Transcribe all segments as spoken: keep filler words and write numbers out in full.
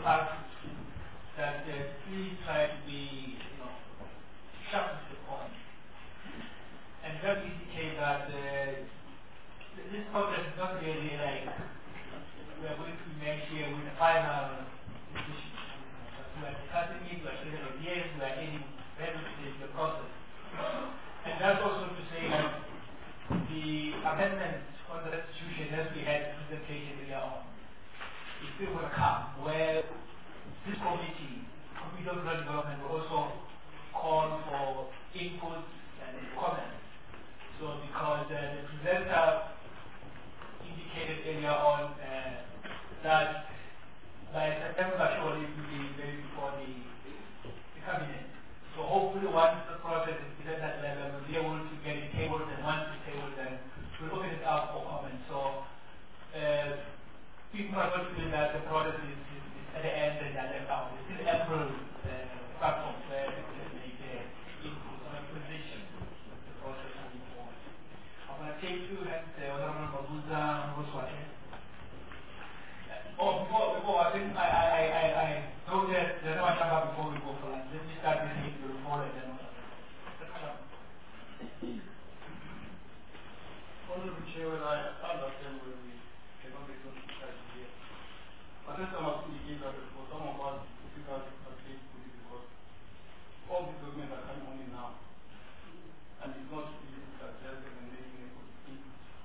parties that uh, please try to be, you know, sharp to the point, and just indicate that uh, this process is not really like we are going to make here with the final decision. But we are discussing it, we are taking ideas, we are adding value to the process. And that's also to say that the amendment on the restitution as we had presentation earlier on is still going to come, where this committee, Committee of Rural Development, will also call for input and comments. So because uh, the presenter indicated earlier on uh, that by September surely it will be ready before the, the cabinet. So hopefully once the process is at that level, we'll be able to get it tabled, and once it's tabled, then we'll open it up for comment. So uh, people are not feeling that the process is, is, is at the end and they're left out. It's still April uh, platform where people can make their input on a position. The process moving forward. I'm going to take two hands, uh, Honorable Mabuza and Roswate. Oh, before, before, I think I, I, I, I, I know that there's no one talking before we go for lunch. Let me start this meeting before and then we'll Honorable Chair, when I understand when we cannot make those discussions here. But that's some of the indicators for some of us, it's difficult to participate fully because all these documents are coming only now. And it's not easy to digest them and make any input.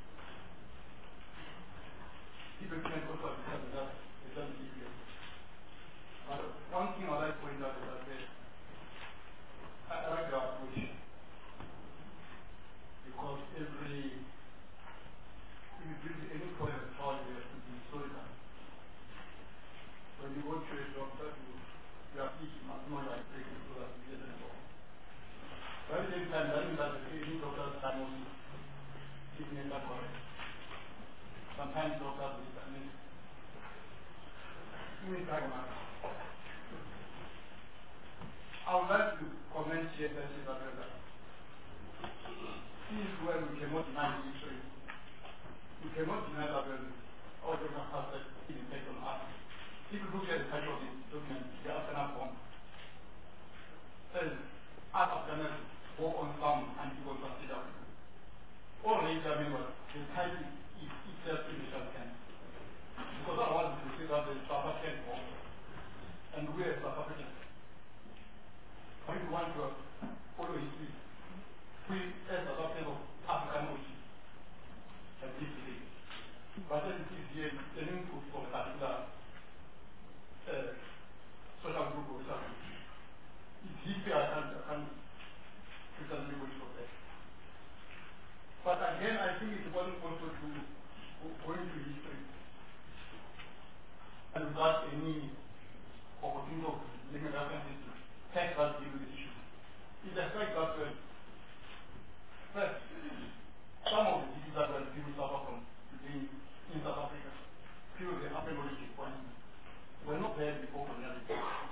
People can also understand that it doesn't give you. But one thing I'd like to point out is that I, I like the approach. Because every, if you bring any point of trial, you have to be historical. When you go to a doctor, you, you are teaching much more like breaking so that you get it wrong. But at the same time, that means that any doctor's diagnosis is never correct. Sometimes doctors will miss. I would like to comment here that this is where we cannot deny the history. We cannot deny that all the has an impact on us. If you look at the title of the document, the Afghan form says, as Afghanis work on some anti-war consider. All the I mean, the title is itself initial ten. Because I want to say that the South African form, and we are South Africans. If you want to follow history, we as South Africans of African origin, and this today. But then this year, the input from a particular uh, social group or social group. It's history I can't, I can't precisely go into that. But again, I think it's important also to go into history and without any opportunity of making references to text that deal with the issue. It's a fact that uh, first, some of the diseases that well, people suffer from today in South Africa, few of the African origin, for instance, were not there before colonialism.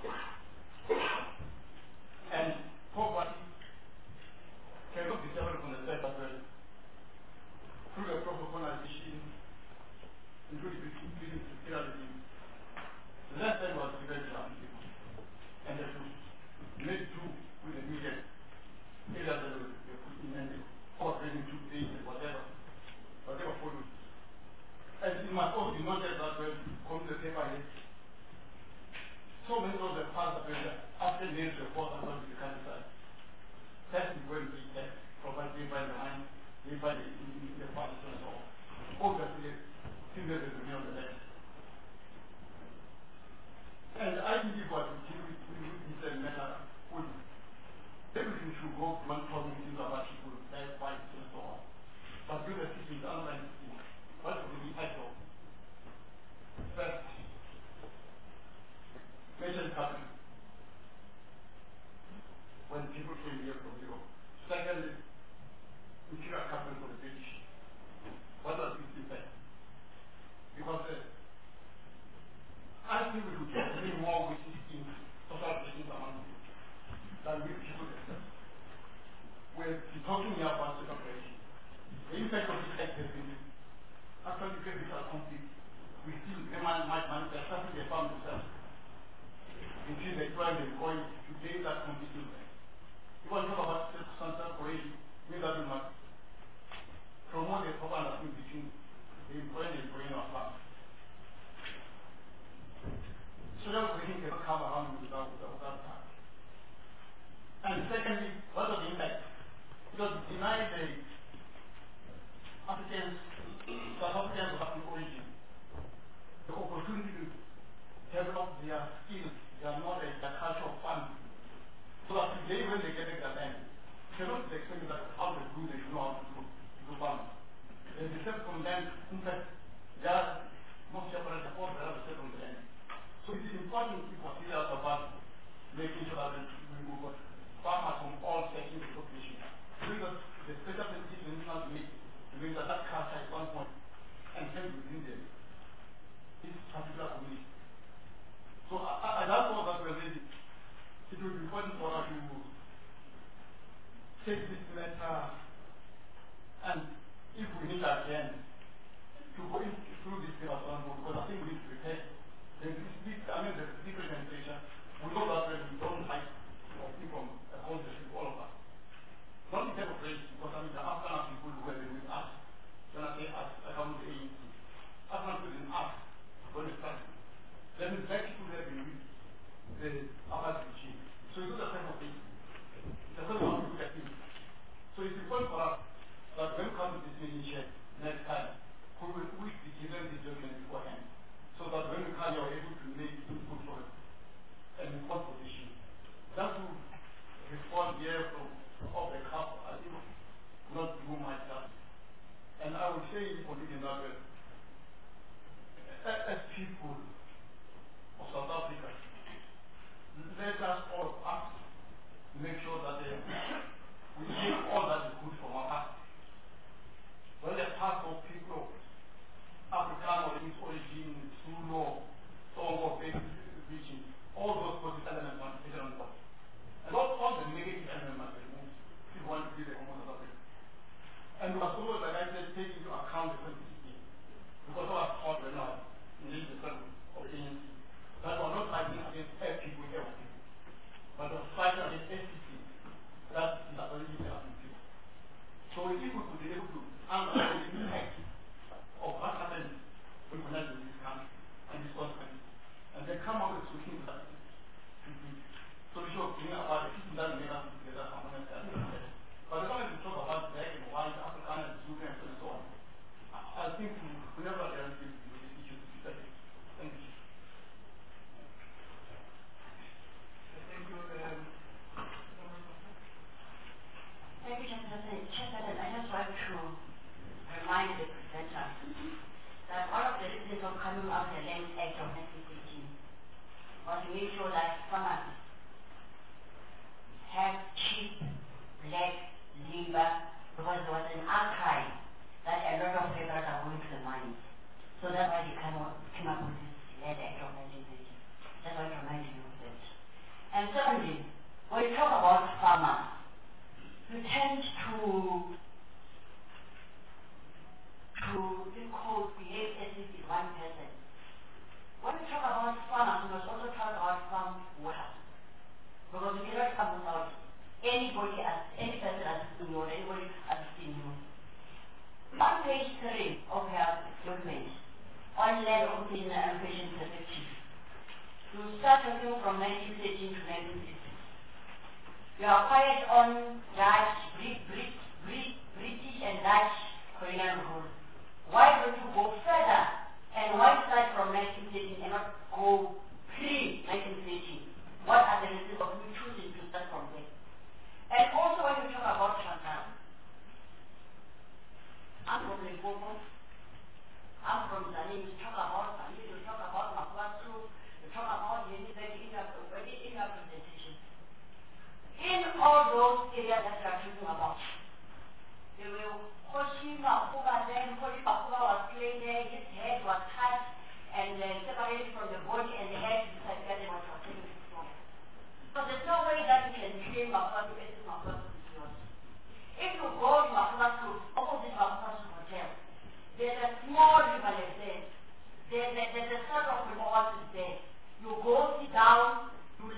And poverty cannot be separate from the fact that well, through the proper colonization, including imperialism, the left side was given to our people. And the two made do with the immediate areas that were put in and power training two days and whatever. Whatever followed. And it must also be noted that when come to the paper here, so many of the parts of the after names were forced about the countryside. That is when we get provided by the mind, by the in the past and so on. Obviously, similar to the on the left. And I believe what we deal with this matter would everything should go one thousand things about people, their fights and so on. But do the teaching is online teaching. What would be title? First, mention capital. When people came here from Europe. Secondly, imperial capital for the British. What does this impact? Because uh, I think we should get many more wishes in social relations among people than we people themselves. We're talking here about social relations. The impact of this act has been actually great visual conflict. We see the man might manifest, especially the farm themselves. between the employer and the employee to gain that competitiveness. If I talk about self-separation, means that we must promote a proper understanding between the employer and the employee in our firm. Social cohesion cannot come around without, without, without that. And secondly, what are the impact? Because it denies the Africans, South Africans of African origin, the opportunity to develop their skills, their knowledge, their culture of farming. So that today when they get their land, they cannot expect that how to do, they should know how to do, to do farming. They accept from land, in fact, they are not separate, they all have accept from the land. So it is important to be serious about making sure that we move farmers from all sections of the population. Because the special sensitive national need to make that that culture is one point and hence within them. This particular community. So I, I, that's what that we're raising. It will be important for us to take this matter and if we need again to go in, through this thing as one because I think we need to prepare. There's this big, I mean, there's big presentation. We know that we don't like people from a conversation with all of us. Not in terms of race, because I mean, the Afghan people who were with us, when I say us, I come with the A N C. Afghan people in us, when it's started. Then the black people there been with the apartheid regime. So it's not a type of thing. It's a type of look at things. So it's important for us that when we come to this meeting here next time, we will we be given this document beforehand. So that when we come, you are able to make input for an important position. That will respond here from off the cuff, I think, not do myself. And I would say for this another, as people of South Africa, let us all act to make sure that they, we take all that is good from our past. When they're part of people, African or its origin, Zulu, Songo, region, all those positive elements must be taken on board. And not all the negative elements must be removed if you want to be the common of Africa. And we must also, like I said, take into account the sensitivity. Because our thought we're not in this discussion of A N C. That we're not fighting against F people, F people. But we're fighting against S P P. That is a very different people. So if we could be able to understand the impact of what happens when we connect with this country and this consequence, and then come up with solutions that solution of bringing about the people that make us together harmonious and but as long as we talk about black and white, African and Zulu and so on, I, I think we, we never address this issue to be better. Thank you. Thank you. Um, Thank you, Chairperson. Chairperson, I just want to remind the presenter that one of the reasons of coming up with the Land Act of nineteen sixteen was to make sure that farmers have cheap black labor because there was an outcry that a lot of laborers are going to the mines. So that's why they came up, came up with this Land Act of nineteen sixteen. That's why I remind you of that. And secondly, when you talk about farmers, you tend to to in quote behave as if it's one person. When we talk about farmers, we must also talk about farm workers. Because we cannot come without anybody as any person assisting you or anybody assisting you. On page three of your document, on land occupation and allocation perspective, you start talking from nineteen thirteen to nineteen sixty. You are quiet on Dutch, Brit, Brit, Brit, British and Dutch colonial rule. Why don't you go further and why start from nineteen thirteen and not go pre nineteen thirteen? What are the reasons of you choosing to start from there? And also when you talk about Chantal, I'm from Limpopo, I'm from Zanin, you talk about Zanin, you talk about Makwatsu, you talk about Yenibek in your, in your presentation. In all those areas that you are talking about, they will Hoshi Makuba then, Hoshi Makuba was playing there, his head was cut and uh, separated from the body and the head disappeared and was taken to the So there's no way that you can claim Makuba to exit Makuba to yours. If you go to Makuba to opposite Makuba hotel, there's a small river there. There's a, there's a sort of an oasis there. You go sit down, you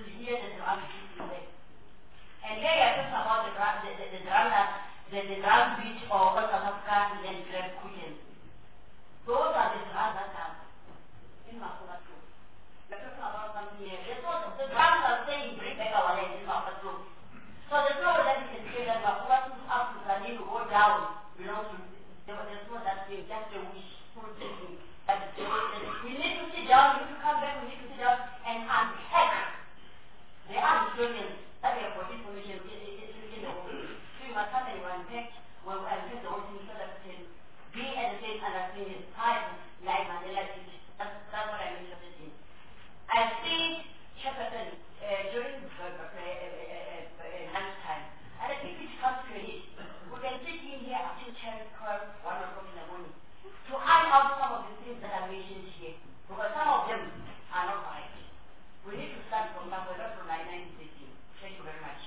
the drum, the, the drum beat or what South Africa and then grab cooking. Those are the drums that are in Makula School. We're talking about something here. There's no, the drums are saying bring back our land in Makula School. So there's no way that you can say that Makula School up to Zani to go down belongs to, there's no that thing, just a wish, full thinking. We need to sit down, we need to come back, we need to sit down and unpack. There are historians that we have got information in the whole thing. So you must have an unpack, well, unpack the whole thing so that we can be at the same understanding time like Mandela did. That's, that's what I'm interested in. I think Shepperton, uh, during uh, uh, uh, uh, uh, lunchtime, and I think it comes to it. We can sit in here until ten, twelve, one o'clock in the morning to iron out some of the things that I mentioned here, because some of them are not right. We need to start from somewhere, not from nineteen sixteen. Thank you very much.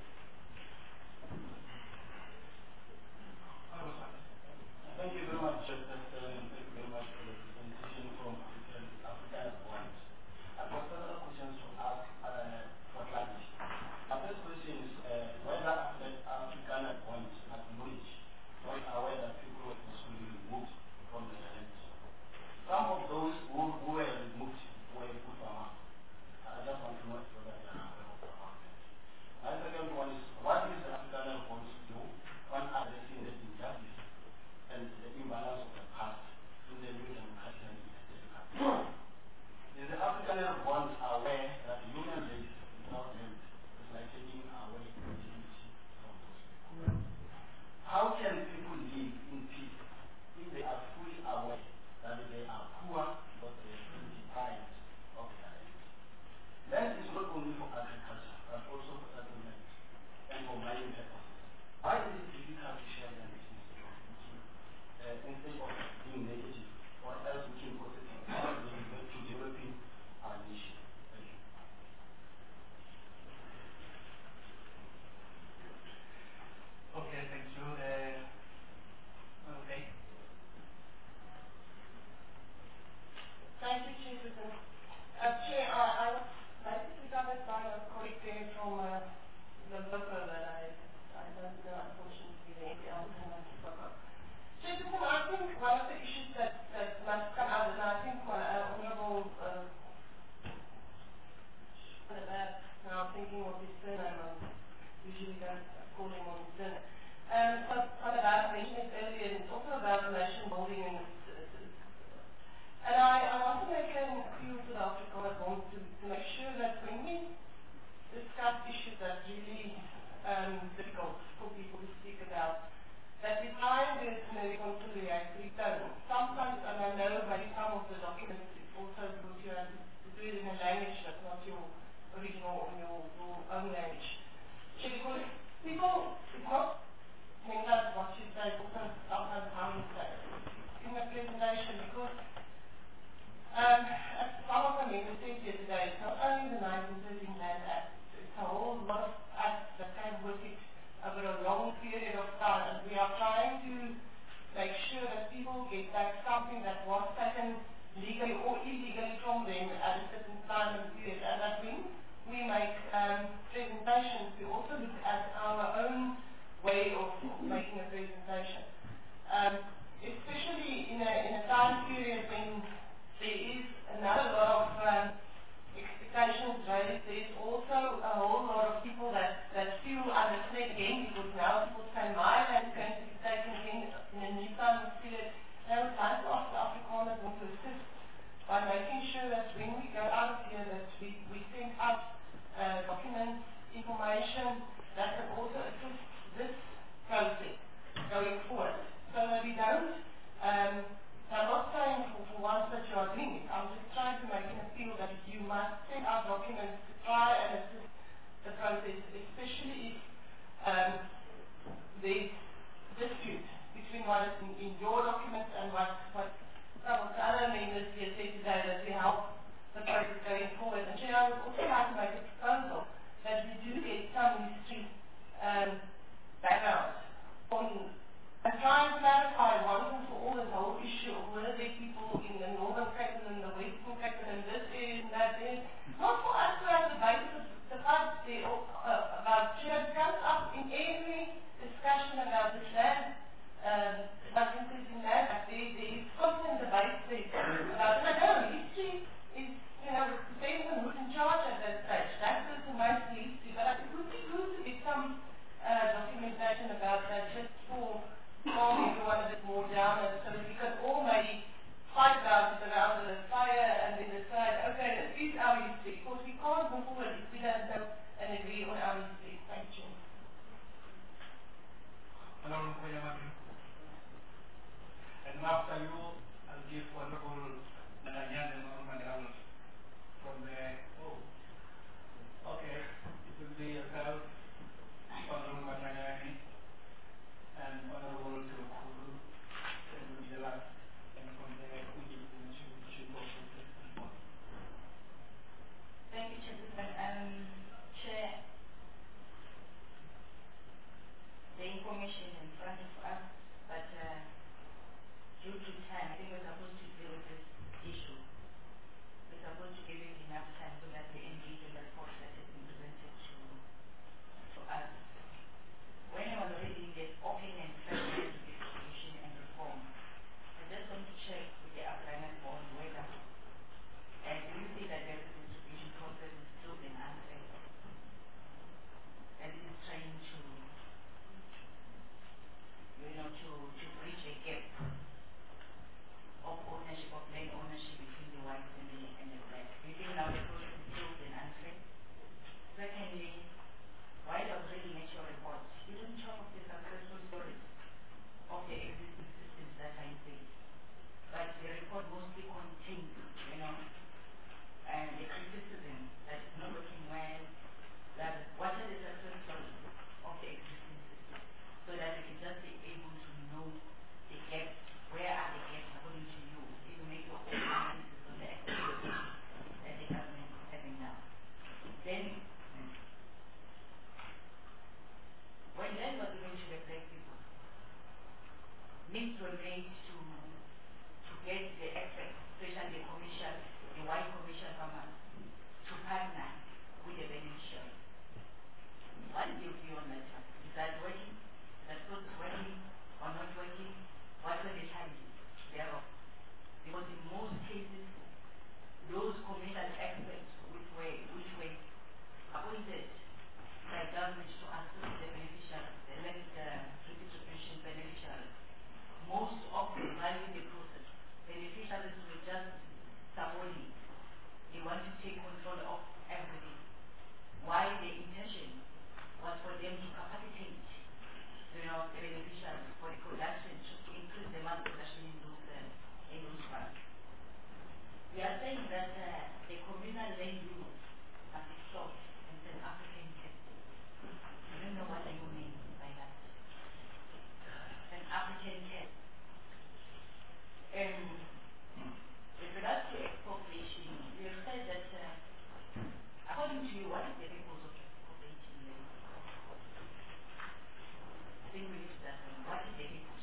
Thank you very much, Doctor and thank you very much for the presentation from African African Bonds. I've got several questions to ask uh, for clarity. My first question is uh, whether African Bonds acknowledge or are aware that people were forcibly removed from the land. Some of those who, who were removed were good farmers. I just want to know whether they are aware of that. My second one is, what is the African Bonds do on addressing the injustice and the imbalance of the past in the new democratic and democratic? Is the African Bonds aware that human race without land is like taking away dignity from those people? How can people live in peace if they are fully aware that they are poor because they are still deprived of their land? Land is not only for agriculture, but also for settlement and for mining purposes. Why is it difficult to share land instead of looking, uh, instead of being negative, or else looking positive, how do we get to developing our nation? Thank you. Okay, thank you. Uh, okay. Thank you, Chief. Uh, Chair, I, I was basically covered by a colleague there from uh, the local that I, I don't know, unfortunately, the N P L and I spoke of. Chief, I think one of the issues that, that must come out, and I think my uh, Honourable uh, now I'm thinking of his surname, I usually don't call him on his surname. Um, so, Father Bad mentioned it earlier, and it's also about nation building and And I, I want to make an appeal to the Afrikaner Bond to, to make sure that when we discuss issues that really um, difficult for people to speak about, that we try and do it in a reconciliatory tone. Sometimes, and I know maybe some of the documents is also good to, uh, to do it in a language that's not your original or your, your own language. So because people, it's not, I mean, that's what you say, also sometimes how you say it in a presentation, because Um, as some of the members said here today, it's not only the nineteen thirteen Land Act, it's a whole lot of acts that came with it over a long period of time, and we are trying to make sure that people get back something that was taken legally or illegally from them at a certain time and period, and that when we make um, presentations, we also look at our own way of making a presentation. Um, especially in a, in a time period when there is another lot of um, expectations raised. There is also a whole lot of people that, that feel understand again, because now people say my land is going to be taken again in a new time period. Now it's time to ask the Afrikaners to assist by making sure that when we go out of here that we, we send out uh, documents, information that can also assist this process going forward. So that we don't um, I'm not saying for, for once that you are doing it. I'm just trying to make an appeal that you must send out documents to try and assist the process, especially if um, there's dispute between what is in, in your documents and what, what some of the other members here said today, that we help the process going forward. And you know, I would also like to make a proposal that we do get some history um, background on and try and clarify once and for all this whole issue of whether there are people in the Northern Cape and the Western Cape and this area and that area. Not for us to have the basis of the fact uh, about, you know, it comes up in every after you, I'll give Honorable Narayan and Honorable Raul from the, oh, okay, it will be yourself, Honorable Narayan, and Honorable Turukuru, that will be the last, and from there, we will should, should go to the report. Thank you, Chairman. Um, Chair, the information is in front of us, but uh, due to time, I think we're supposed to deal with this issue. We're supposed to give it enough time so that we engage in the report that has been presented to, to us. When I was reading the open and fair distribution and reform, I just want to check with the applicant on whether, and do you see that the distribution process is still being unfair? And it is trying to, you know, to, to bridge a gap of ownership, of land ownership between the whites and the, and the blacks. Do you think now the process is still being unfair? Secondly, while I was reading at your report, you didn't talk of the successful stories of the existing systems that are in place. But the report mostly contains, you know, and the criticism that it's not working well, that what are the success stories of the existing system, so that we can just be able to know the gaps, where are the gaps according to you, if you make your own analysis on the activities that the government is having now. Then, when land was given to the black people, needs were made to to get the experts, especially the commercial, the white commercial farmers, to partner with the beneficiaries. What is your view on that? Is that working? Is that process working or not working? What are the challenges thereof? Because in most cases, those commercial experts which were which were appointed by government to assist the beneficiaries, the land uh, redistribution beneficiaries, most often while in the process, beneficiaries were just subordinate. They want to take control of everything. Why the intention was for them to capacitate, you know, the beneficiaries for the production, to increase the amount of production in those uh, in those farms. We are saying that uh, the communal land use must be solved in an African test. I don't know what you mean by that. An African test. Um, with regards to expropriation, you have said that, uh, according to you, what is the purpose of expropriating land? I think we need to ask them, what is the purpose?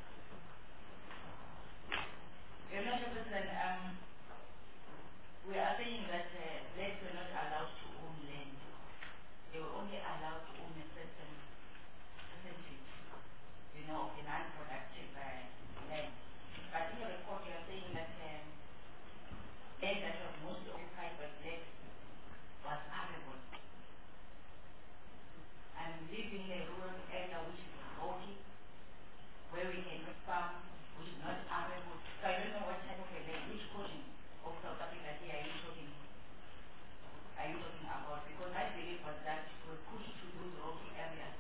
Your Lordship President, um, we are saying that uh, blacks were not allowed to own land. They were only allowed to own a certain percentage, you know, of the non-productive uh, land. But in your report, you are saying that um, land that was mostly occupied by blacks was arable. I'm living in a rural area which is rocky, where we cannot farm, which is not arable. So I don't know what type of a land, which portion of South Africa here are you talking, are you talking about? Because I believe was that we pushed to those rocky areas.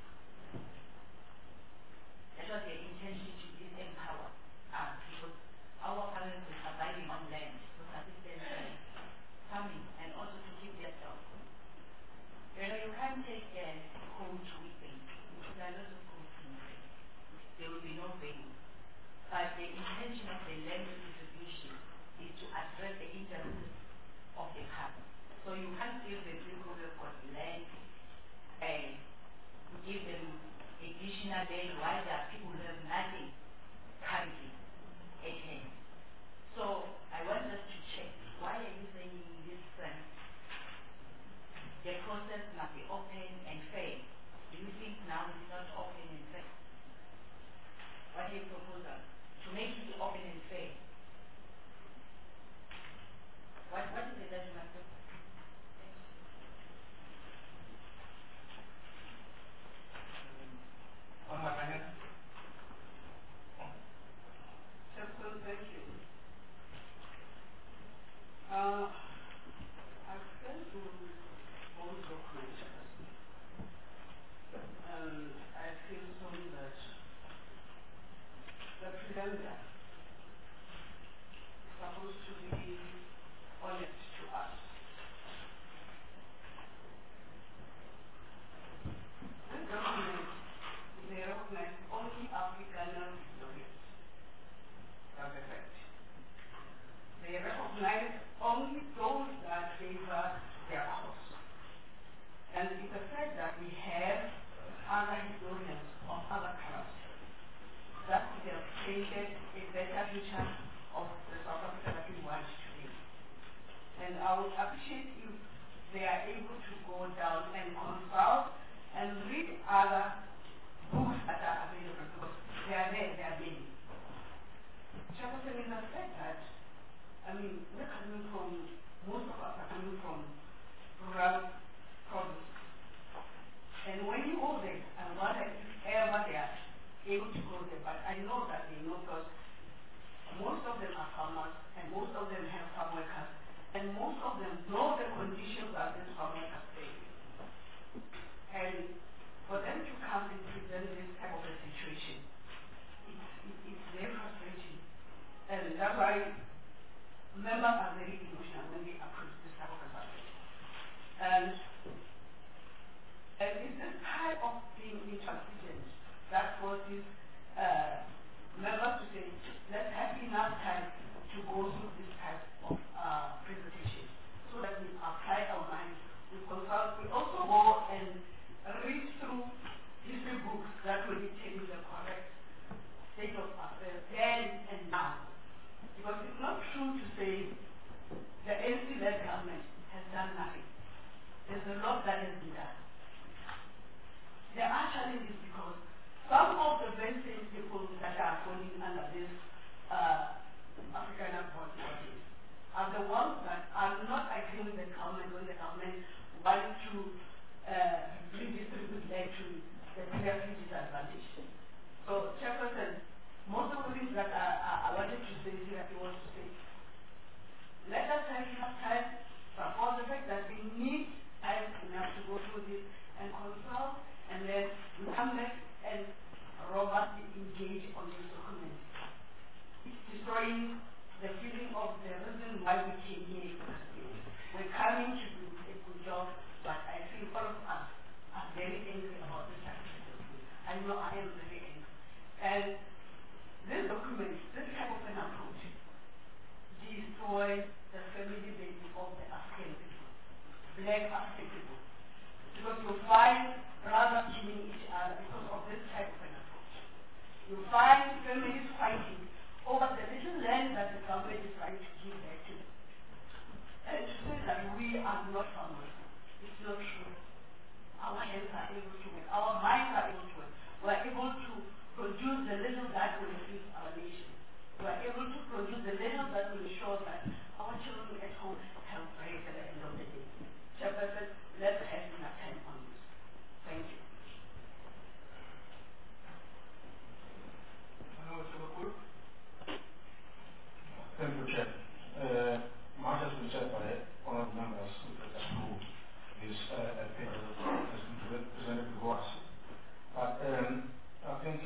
That was the intention to disempower us, because our parents were surviving on land to assist them farming and also to keep themselves. You know, you can't take a code with them. There are lots of codes in there. There will be no value. But the intention of the land distribution is to address the interests of the farmer. So you can't give the people who got land and give them additional land while there are people who have nothing currently at hand. So I want us to check, why are you saying this um, the process must be open and fair? Do you think now it's not open and fair? What is your proposal? To make it open and fair. What, what is the judgment? On my hand. Chairperson, thank you. Uh, I've sent to both of my chairs, and I feel sorry that the presenter supposed to be honest to us. This document, they recognize only African lawyers. That's a fact. They recognize only those that favor their cause. And it's a fact that we have other historians of other colors that could have painted a better future of the South Africa that we want today. And I would appreciate if they are able to go down and consult and read other books that are available, because they are there, they are many. Chairperson, is a fact that, I mean, we're coming from, most of us are coming from rural provinces. And when you go there, and whether if ever they are able to go there, but I know that they know, because most of them are farmers, and most of them have farm workers, and most of them know the conditions that these farm workers face. And for them to come and present this type of a situation, it's, it, it's very frustrating. And that's why members are very emotional when they approach this type of a subject. And, and it's this type of being intransigent that forces uh, members to say, let's have enough time to go through this type of uh, presentation so that we apply our minds, we consult, we also go and read through history books that will tell you the correct state of affairs then and now. Because it's not true to say the N C-led government has done nothing. There's a lot that has been done. There are challenges because some of the very same people that are falling under this uh, African body are the ones that are not agreeing with the government when the government wants to uh, redistribute land to the previously disadvantaged. So, Chairperson, most of the things that I, I, I wanted to say here, I want to say, let us have enough time for the fact that we need time enough to go through this and consult, and then we come back and robustly engage on this document. It's destroying the feeling of the reason why we came here. We're coming to do a good job, but I feel all of us are very angry about this type of document. I know I am very angry. And this document, this type of an approach, destroys the family basis of the African people, black African people. Because you find brothers killing each other because of this type of an approach. You find families fighting over the little land that the government is trying to give back to them. And to say that we are not farmers, it's not true. Our hands are able to work, our minds are able to work. We are able to produce the little that will feed our nation. We are able to produce the little that will ensure that our children at home have bread at the end of the day. Chairperson, let's have enough time on this. Thank you. Thank you, Chair. Uh, much has been said by honourable members with respect to this uh, paper that has been presented before us. But um, I think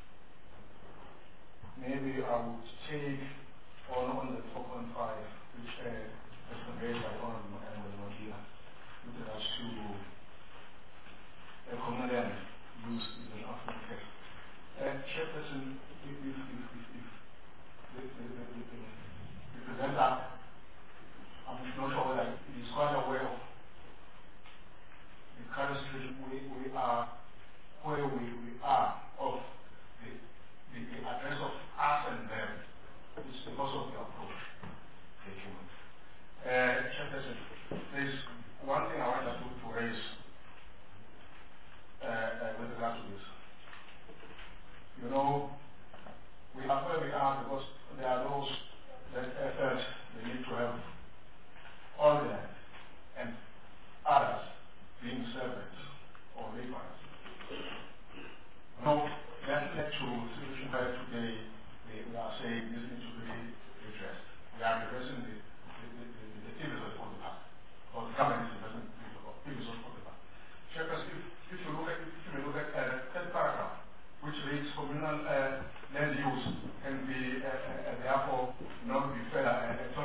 maybe I would take on, on the four point five, which uh, has been raised by honourable Madia with regards to uh, communal land used in African text. Uh, Chairperson, if, if, if, if, if the, the, the, the, the, the presenter, I'm not sure whether he is quite aware of the current situation we, we are, where we, we are, of the, the, the address of us and them. It's because of the approach taken. Uh, Chairperson, there's one thing I want us to, to raise uh, uh, with regard to this. You know, we are where we are because there are those that felt they need to have all the land and others being servants or laborers. No, that led to a situation where today we, we are saying this needs to be addressed. We are addressing the, the, the, the, the episode of the past, or the government is addressing the episode of the past. Checkers, if, if you look at, if you look at uh, the third paragraph, which reads communal uh, land use can be uh, uh, therefore not be fair uh,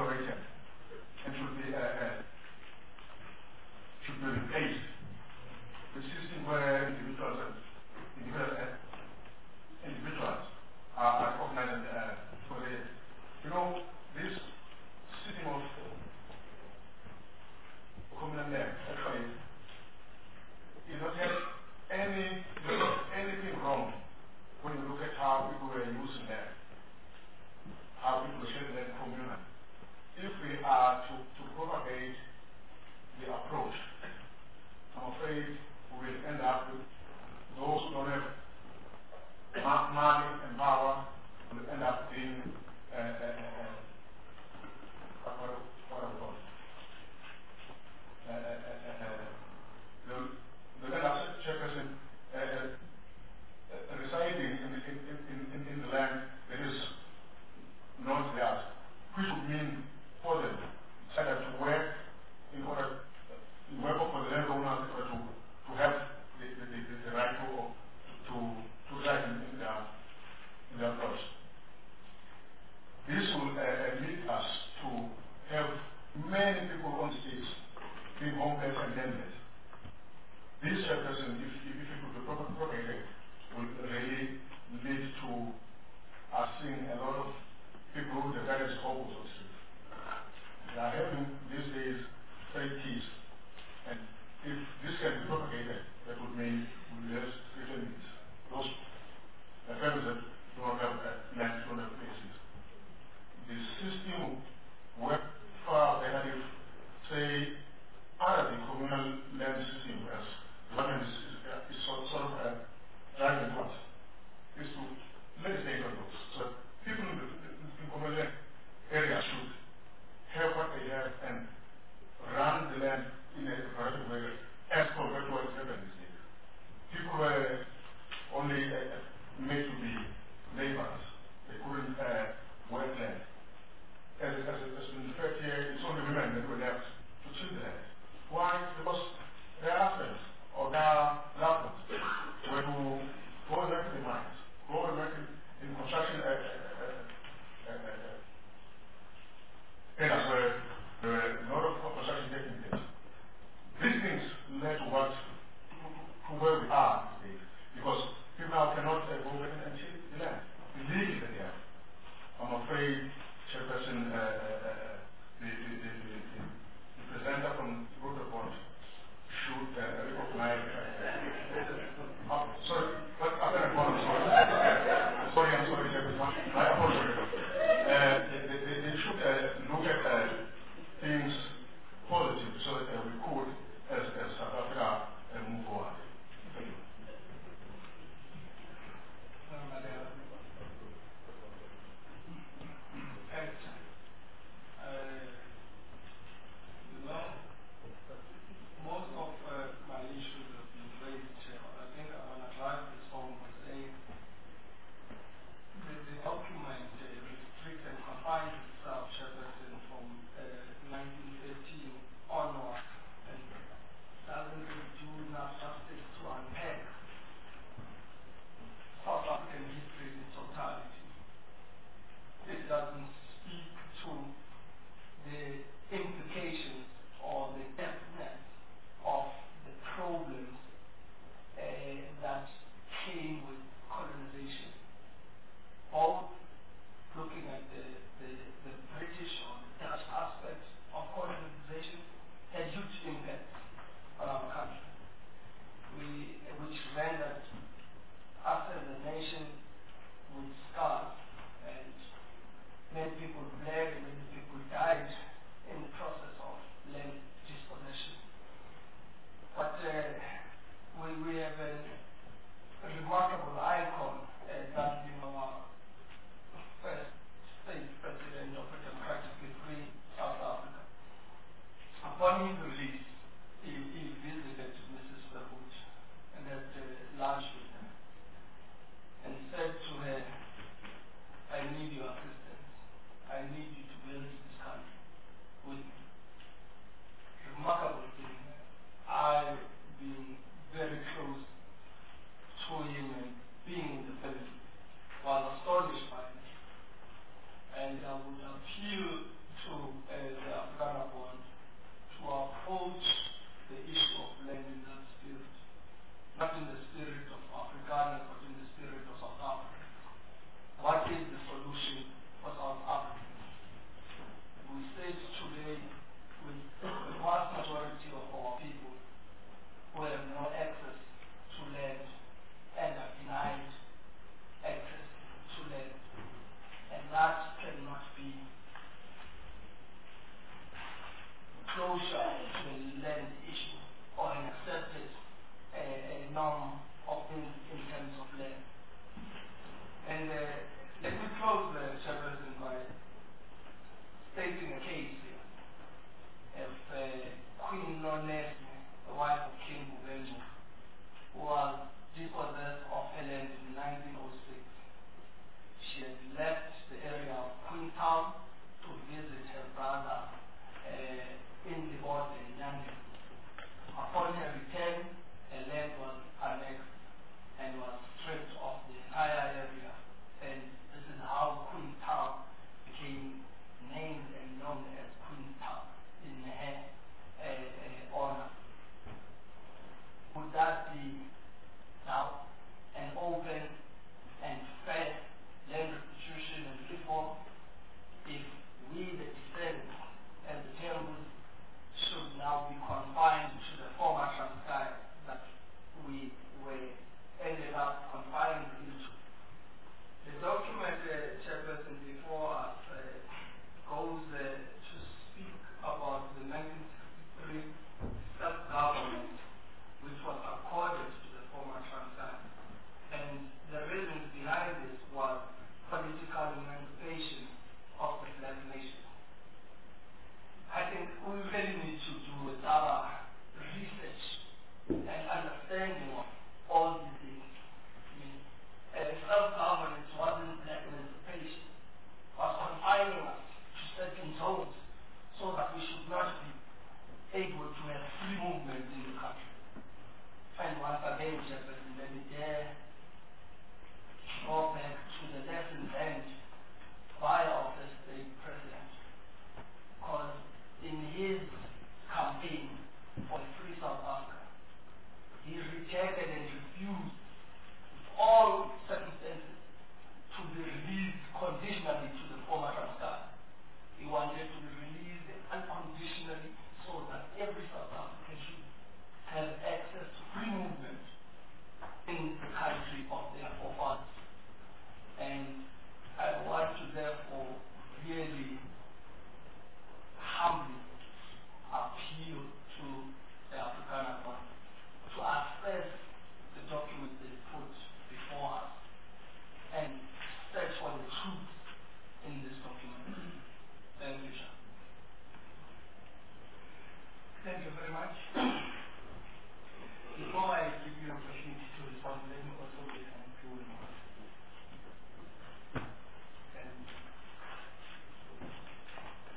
You know, this system of communal land actually is not have any anything wrong when you look at how people were using land, how people were sharing land communally. If we are to, to propagate the approach, I'm afraid we will end up with those who don't have ma- money and power will end up being uh, uh, uh, uh, what, what I would call it. Uh, uh, uh, uh, the, the land chairperson uh, uh, residing in, in, in, in, in the land that is not theirs, which would mean for them either to work in order in work for the landowners in order to, to have the, the, the, the right to to to drive in, in their in their plots. This will uh, lead us to have many people on the streets being homeless and landless. This person, if, if it could be properly propagated, will really lead to us seeing a lot of people with the various hobos on the street. They are having these days straight keys, and if this can be propagated, that would mean we will have certain needs. Those the families that do not have uh, land, do not have places. The system works far better if, say, other than communal land system, as the government is, is, uh, is sort, sort of uh, driving towards, is to legislate on those. So that people in the, in the communal land area should have what they have and run the land in a productive way as compared to what is happening these days. People were only uh, made to be laborers. They couldn't uh, work land. As it has been referred here, it's only women that were left to till the land. Why? Because their husbands or their loved ones were to go and work in the mines, go and work in, in construction uh, uh, uh, uh, areas where there were a lot of construction taking place. These things led to what, to where we are today, because people now cannot uh, go back and till the land, illegally that they have. I'm afraid, Chairperson, uh, uh, uh, the, the, the, the, the presenter from Rutherford should uh, recognize. Uh, uh, sorry, but after I call, I'm sorry. sorry, I'm sorry, Chairperson. I apologize. Uh, they, they, they should uh, look at uh, things positive so that uh, we could, as, as South Africa, uh, move forward. Thank you. Most of uh, my issues have been raised. Uh, I think I want to drive this home by saying the, the document uh, restricts and confines itself, Chairperson, from uh, nineteen thirteen onward, and doesn't really do enough justice to unpack South African history in its totality. It doesn't speak to the implications or the depthness of the problems uh, that came with colonization. Both looking at the, the, the British or the Dutch aspect of colonization had huge impact on our country, we, which rendered us as a nation with scars, and many people bled and many people died in the process of land dispossession. But uh, we, we have a, a remarkable icon as that being our first state president of a democratically free South Africa. Upon his release, he, he visited Missus Verwoerd and had uh, lunch with her and said to her, I need your assistance. I need you to build this country with me. Remarkable thing. I've been very close to him and being in the family, was astonished by him. And I would appeal to uh, the Afrikaner Bond to approach the issue of land in that spirit, not in the spirit of Afrikaners, but in the spirit of South Africa. What is the solution for South Africans?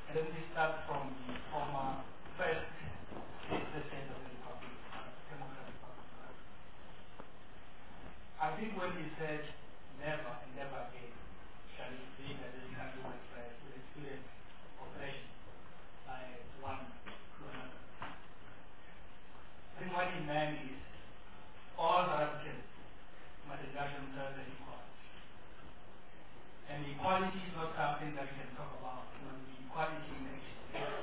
And then we start from former first president of the Republic, Democratic Republic of South Africa. I think when he said never and never again shall it be that this country will experience oppression by one to another. I think what he meant is all South Africans must regard themselves as equal. And equality is not something that we can talk about. It must be equality in action.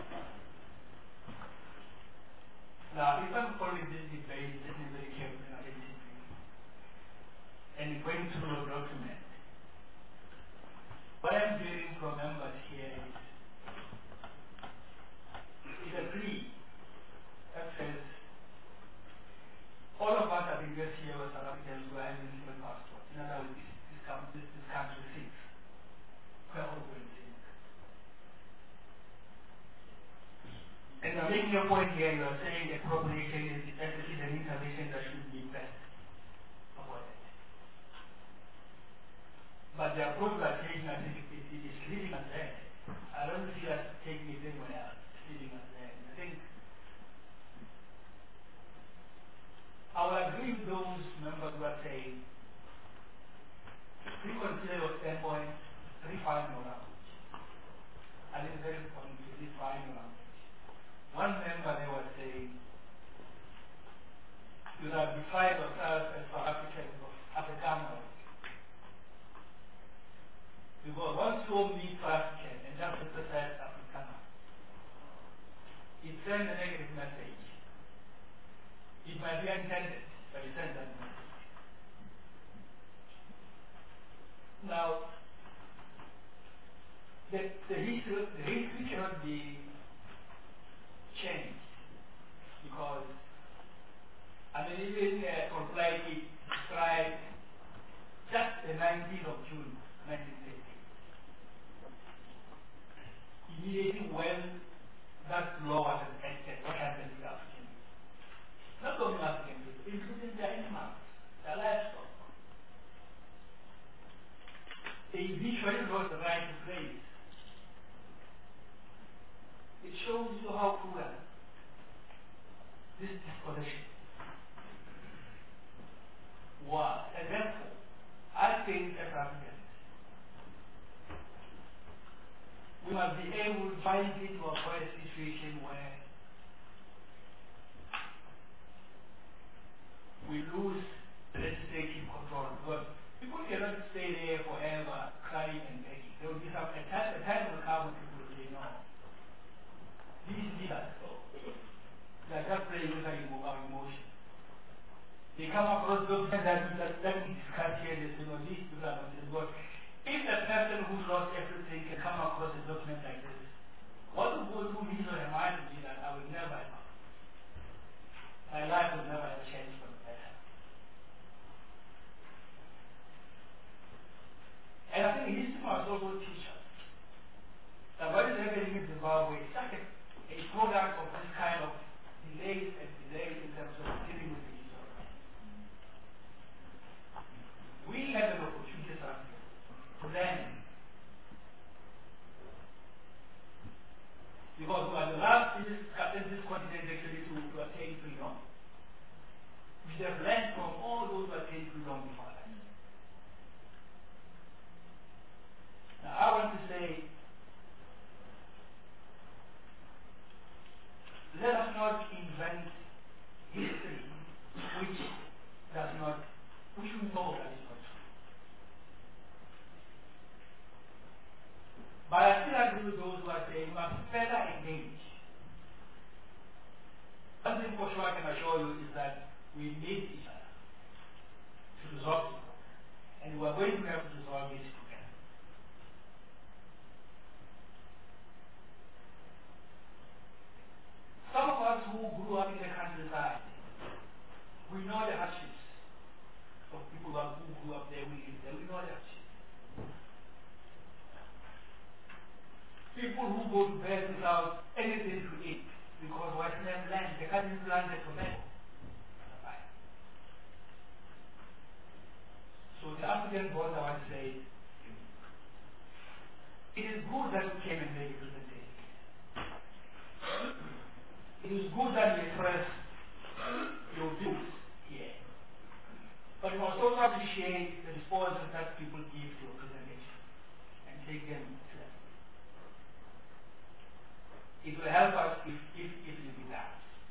Now, if I'm following this debate, listening very carefully and attentively, and going through a document, what I'm hearing from members here is, is a plea that says all of us have been just here with South Africans who are having single passports. In other words, this, this, this country thinks. We're all going to think. And you're making a point here, you are saying appropriation is, is an intervention that should be best avoided. But the approach we are taking, I think, it, it is leading us there. I don't see us taking it anywhere else, leading us there. And I think I will agree with those members who are saying, reconsider your standpoint, refine your language. I think it's very important to refine your language. One member they were saying, you have defined yourself as South African or Afrikaner. Because once you meet South African and just emphasize Afrikaner, it sends a negative message. It might be intended, but it sends that message. Now, the, the, history, the history cannot be changed because, I mean, even uh, for flight, it described just the nineteenth of June, nineteen sixty. Immediately when that law was enacted, what happened to the African people? Not only African people, including their animals, their livestock. They eventually lost the right to graze. It shows you how cruel this disposition was. And therefore, I think as Africans, we must be able jointly to avoid a situation where we lose legislative control. Because people cannot stay there forever crying and begging. There will be some, a time, a time will come when people will say, no. These leaders, they are just playing with our emotions. They come across documents that we, that, that we discuss here, they say, no, these people are not this. But if a person who lost everything can come across a document like this, what will go through his or her mind will be that I will never ever, my life will never ever change for the better. And I think history must also teach us that what is happening in Zimbabwe is like a a product of this kind of delays and delays in terms of dealing with the issue. We had an opportunity to learn. Because we are the last in this, in this continent actually to, to attain freedom. We should have learned from all those who attained freedom before us. Now I want to say, let us not invent history which does not, which we know that is not true. But I still agree with those who are saying we must further engage. One thing for sure I can assure you is that we need each other to resolve it. And we are going to have to resolve it together. Some of us who grew up in the countryside, we know the hardships of people who grew up there, we live there, we know the hardships. People who go to bed without anything to eat because West Nam land, they can't even plant the tomato. So the African boss, I want to say, it is good that you came and made a presentation. it is good that you express your views here. But you must also appreciate the responses that people give to your presentation and take them to them. It will help us if, if, if it will be done.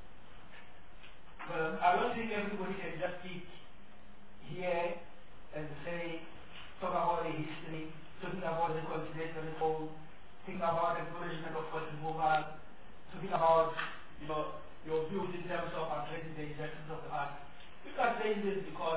But I don't think everybody can just speak here and say, talk about the history, talking about the continental reform, think about acknowledgement of forced removal, talking about you know, your views in terms of addressing the injustice of the heart. You can say this because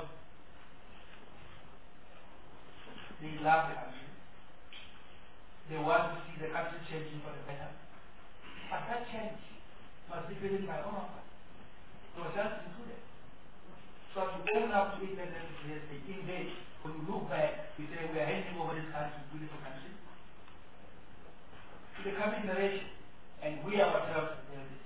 they love the country. They want to see the country changing for the better. But that change must be driven by all of us. Yourself included. So you own up to it and then in vain. When you look back, you say we are handing over this country, beautiful country, to the coming generation, and we ourselves will build it.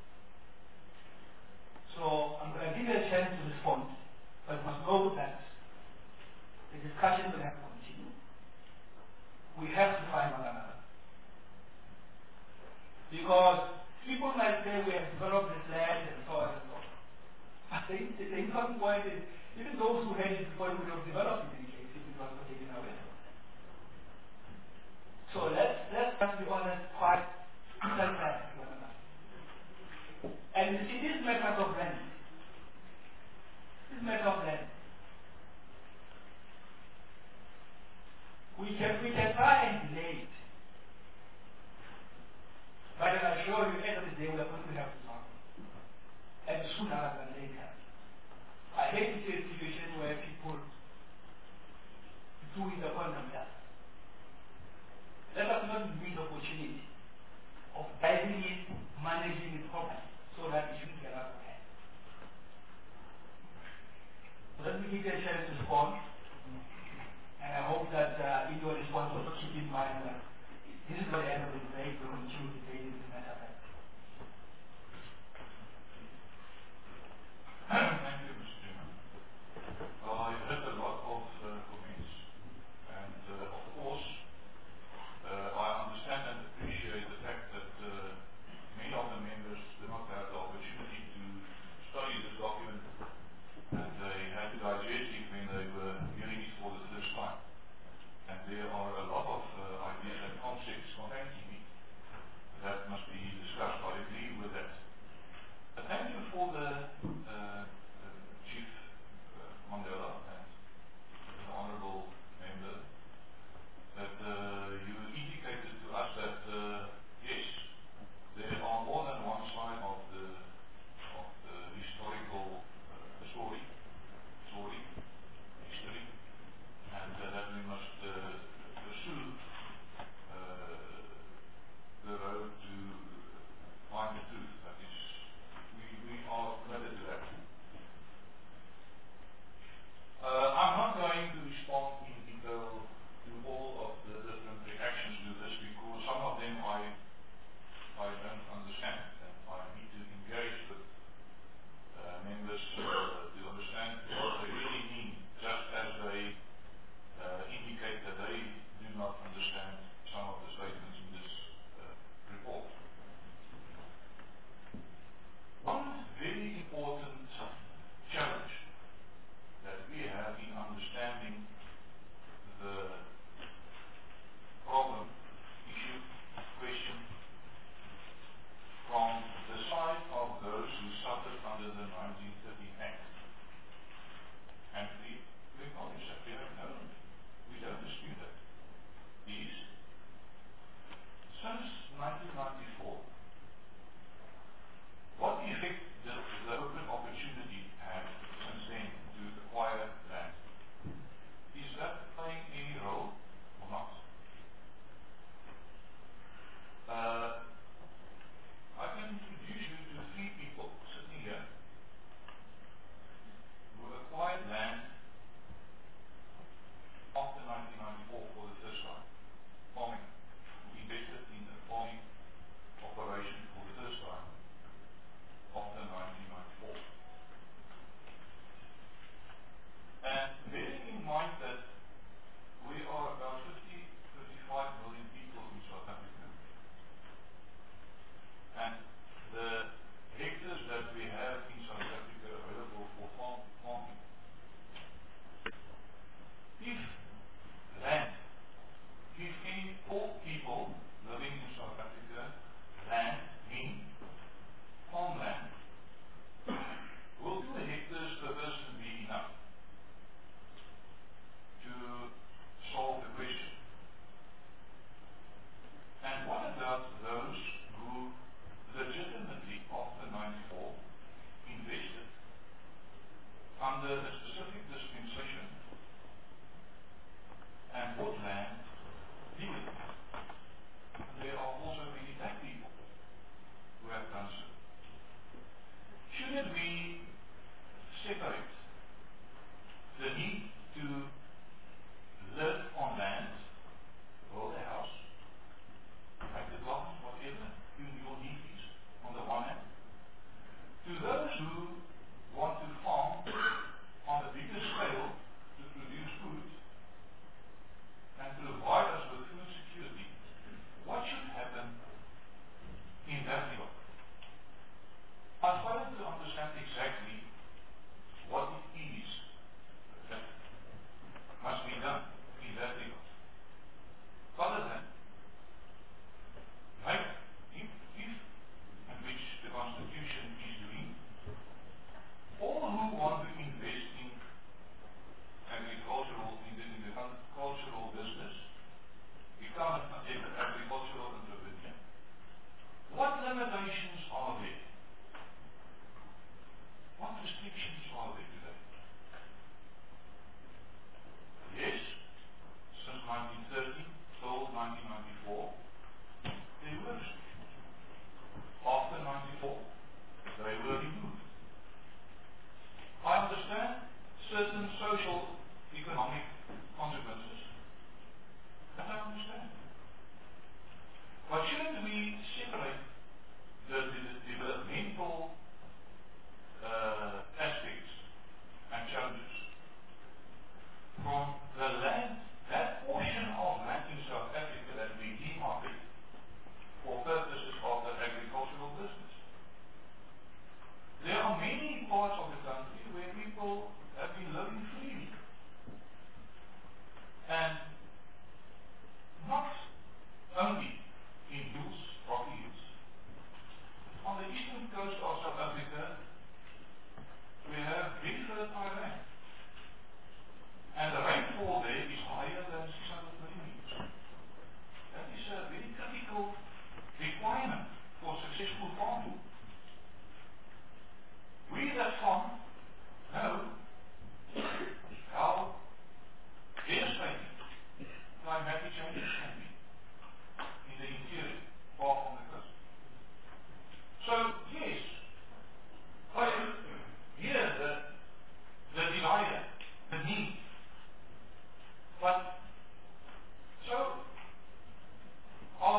So I'm going to give you a chance to respond, but you must know that the discussion will have to continue. We have to find one another. Because people might say we have developed this land and so on and so on. But the, the important point is, even those who had it before would have developed it in case if it was not taken away. So let's, let's just be honest, quite transparent to one another. And you see, this matter of land, this matter of land, we can, we can try and delay it. But I assure you, at the end of the day, we are going to have to solve it. And sooner than later. I hate to see a situation where people do it upon themselves. Let us not miss the opportunity of guiding it, managing it properly, so that it shouldn't get out of hand. So let me give you a chance to respond. And I hope that uh, in your response also keep in mind that this is not the end of the debate, we continue debating this matter. Thank you, Mister Chairman. Well, I heard a lot of uh, comments, and uh, of course, uh, I understand and appreciate the fact that uh, many of the members did not have the opportunity to study this document, and they had to digest it when they were hearing it for the first time. And there are a lot of uh, ideas and concepts contained in it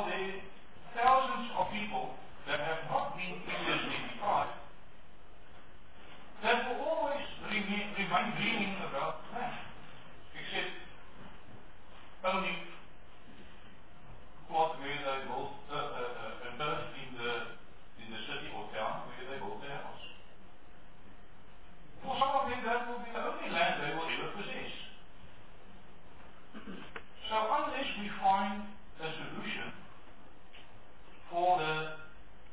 are there thousands of people that have not been previously deprived that will always remain, remain dreaming about land, except only what where they built uh, uh, uh, an earth in the in the city or town where they built their house. For some of them, that will be the only land they will ever possess. So unless we find a solution for the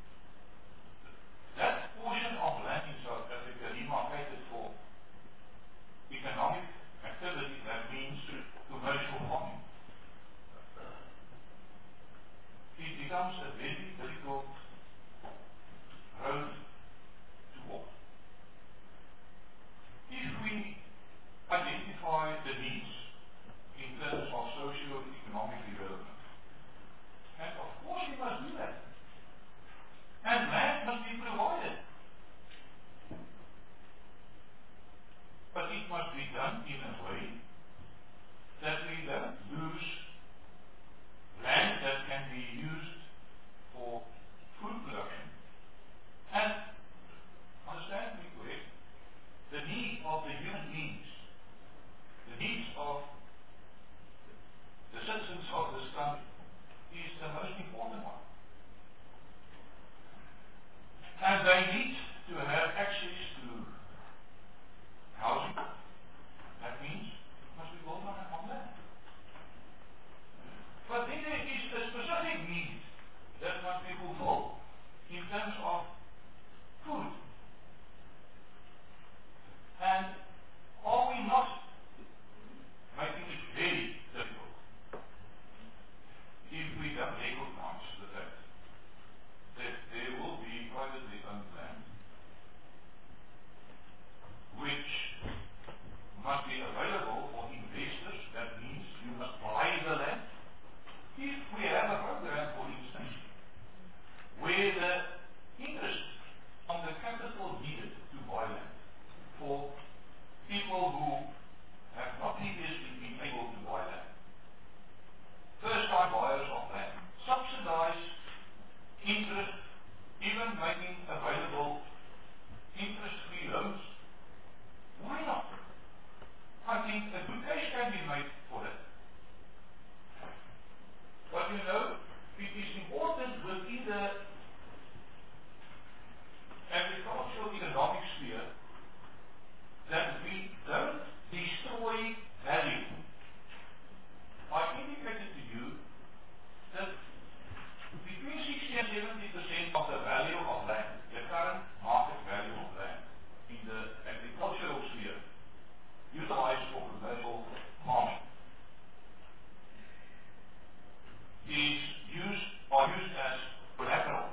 that portion of land in South Africa demarcated for economic activity, that means commercial farming, it becomes a very difficult road to walk. If we identify the needs in terms of socio-economic development, and of course we must do that, and land must be provided, but it must be done in a way that we don't lose land that can be used for food production. And understand me correct, the need of the human beings, the needs of the citizens of this country is the most important one. And they need to have access to housing. That means it must be built on land. But then there is a specific need that must be fulfilled in terms of food. And are we not making it very difficult if we don't recognize the fact that there will be privately owned land which must be available for investors? That means you must buy the land. If we have a program, for instance, where the interest on the capital needed to buy land for people who have not previously been able to buy land, first-time buyers of land, subsidize interest, even making available interest-free loans, why not? I think a good case can be made for that. But you know, it is important within the agricultural economic sphere that we don't destroy value. I indicated to you that between sixty and seventy percent of the value of land, the current market value of land in the agricultural sphere, utilized for commercial farming, is used are used as collateral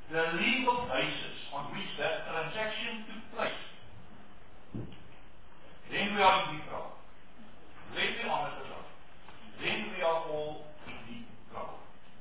the legal basis on which that transaction took place, then we are in deep trouble. Let's be honest with us. Then we are all in deep trouble.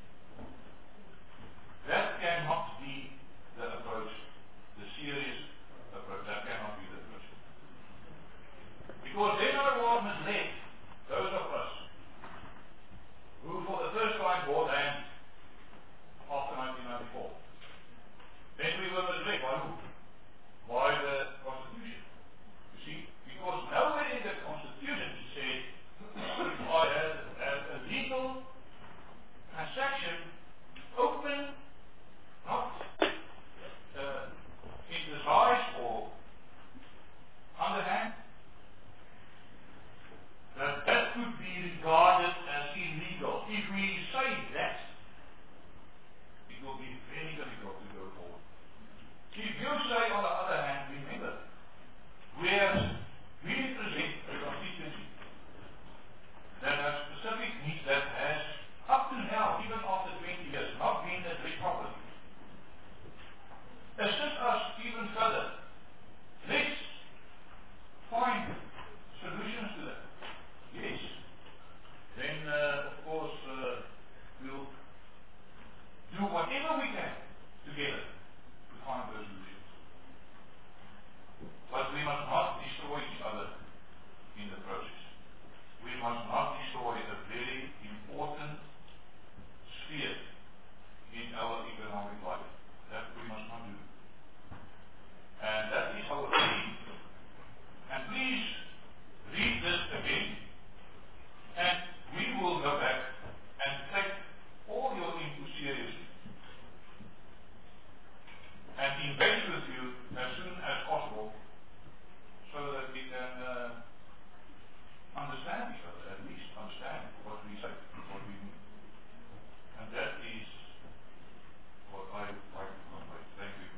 That cannot be the approach, the serious approach. That cannot be the approach. Because then I was misled, those of us who for the first time bought land after nineteen ninety-four. Then we were misled by who? By the Constitution. You see? Because nowhere in the Constitution it said if I had, had a legal transaction open, not uh, in disguise or underhand, that that could be regarded as illegal. If we say that, it will be very difficult to go forward. If you say, on the other hand, remember, we have we represent a constituency that has specific needs that has, up to now, even after twenty years, not been addressed properly. Assist us even further. Let's find solutions to that. Yes. Then, uh, of course, uh, we'll do whatever we can together to find those solutions. But we must not destroy each other in the process. We must not destroy a very important sphere in our economic life. That we must not do. And that is our aim. And please read this again, and we will go back and take all your input seriously and engage with you as soon as possible so that we can uh, understand each other, at least understand what we say, what we mean. And that is what I would like to convey. Thank you.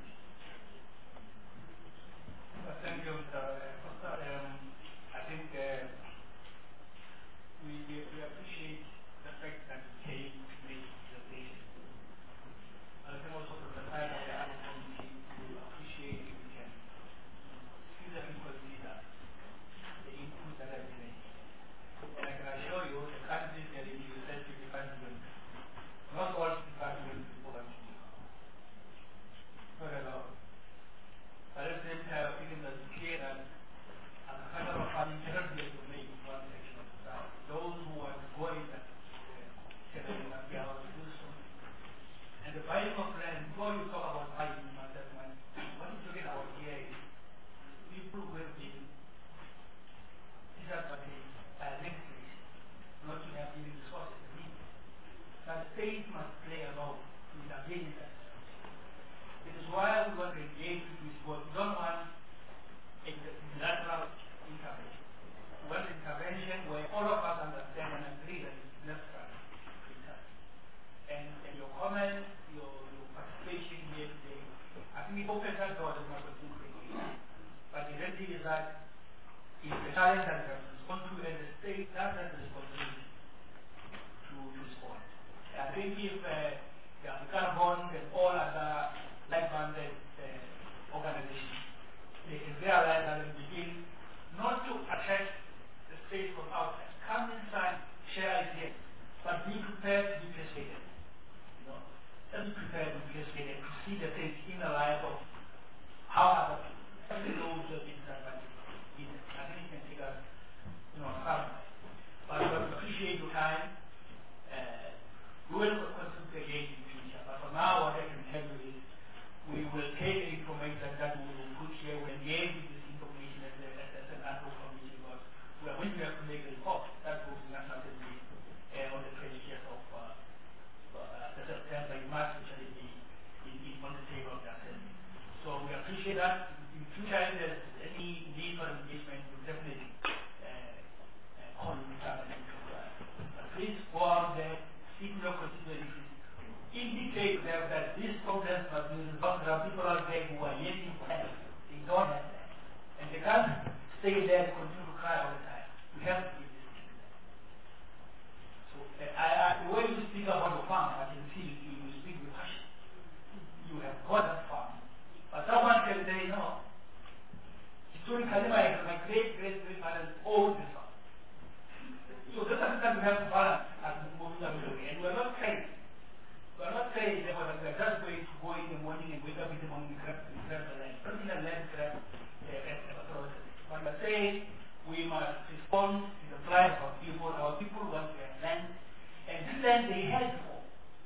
Uh, Thank you, Mister Costa. Um, I think uh, we, we we appreciate the fact that you came to make the presentation. I can also emphasize that the other community will appreciate if we can seriously consider the input that has been made. And I can assure you, the country is getting the research department. Not all departments people want to do. Not at all. But at the same time, I think that it's clear that as a federal funding cannot be able to make one section of society. Those who want to go in that category must be able to do so. And the buying of land, before you talk about buying at that point, what you're talking about here is people who have been disadvantaged by legislation, not to have living resources to live. That state must play a role to intervene in that. It is why we want to engage with this board. We don't want a unilateral intervention. We want intervention where all of us understand and agree that it's necessary. And, and your comments, your, your participation here today, I think it opens that door as much as we can. But the reality is that it's the challenge that we have to respond to, and the state does have the responsibility to respond. And I think if uh, the African Bond and all other like-minded uh, organizations, they can realize that they begin not to attack the state from outside. Come inside, share ideas, but be prepared to be persuaded. You know, just be prepared to be persuaded to see the things in the light of how other people, every those who have been disadvantaged. I think it can take us, you know, some. But we appreciate your time. Uh, we will continue to engage in the future. But for now, what I can tell you is we will take the information that we will put here, we will engage with this information as, a, as, as an ad hoc committee, because we are going to have to make a report that goes to National Assembly uh, on the twentieth of uh, uh, September. It must actually be in, in, on the table of the Assembly. So we appreciate that. In future, if there's any need for engagement, we'll definitely uh, uh, call you to uh, please go out there, seek your constituencies, indicate them that these problems must be resolved. There are people out there who are yearning for help. They don't have that. And they can't stay there and continue to cry all the time. We have to give this thing. So uh, I, I, the way you speak about the farm, I can see you, you speak with passion. You have important farm. But someone can say, no, historically my, my great great grandparents owned this farm. So this is something we have to balance as we move along the way. And we're not saying, we're not saying that we're just going to go in the morning and wake up in the morning and grab, grab the land. Personal land grab uh, process. But we're saying we must respond to the plight of people. Our people want their land. And this land they had before.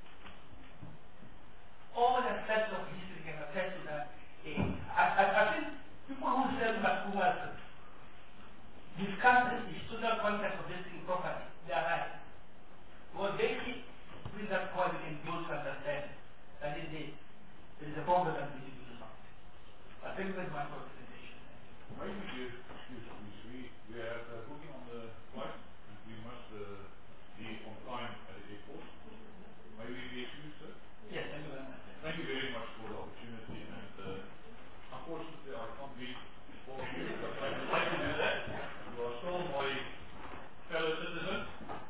All aspects of history can attest to that. Uh, I, I, I think people who say who must discuss the historical context of this thing properly, they are right. Because they see with that point we can build to understand that is the, there is a problem that we need to do something. But thank you very much for the presentation. Maybe we, excuse me, we have a booking on the flight and we must uh, be on time at the airport. Maybe we excuse that? Yes, thank you very much. Thank you very much for the opportunity, and uh, unfortunately I can't be all of you, but I would like to do that. You are still my fellow citizens.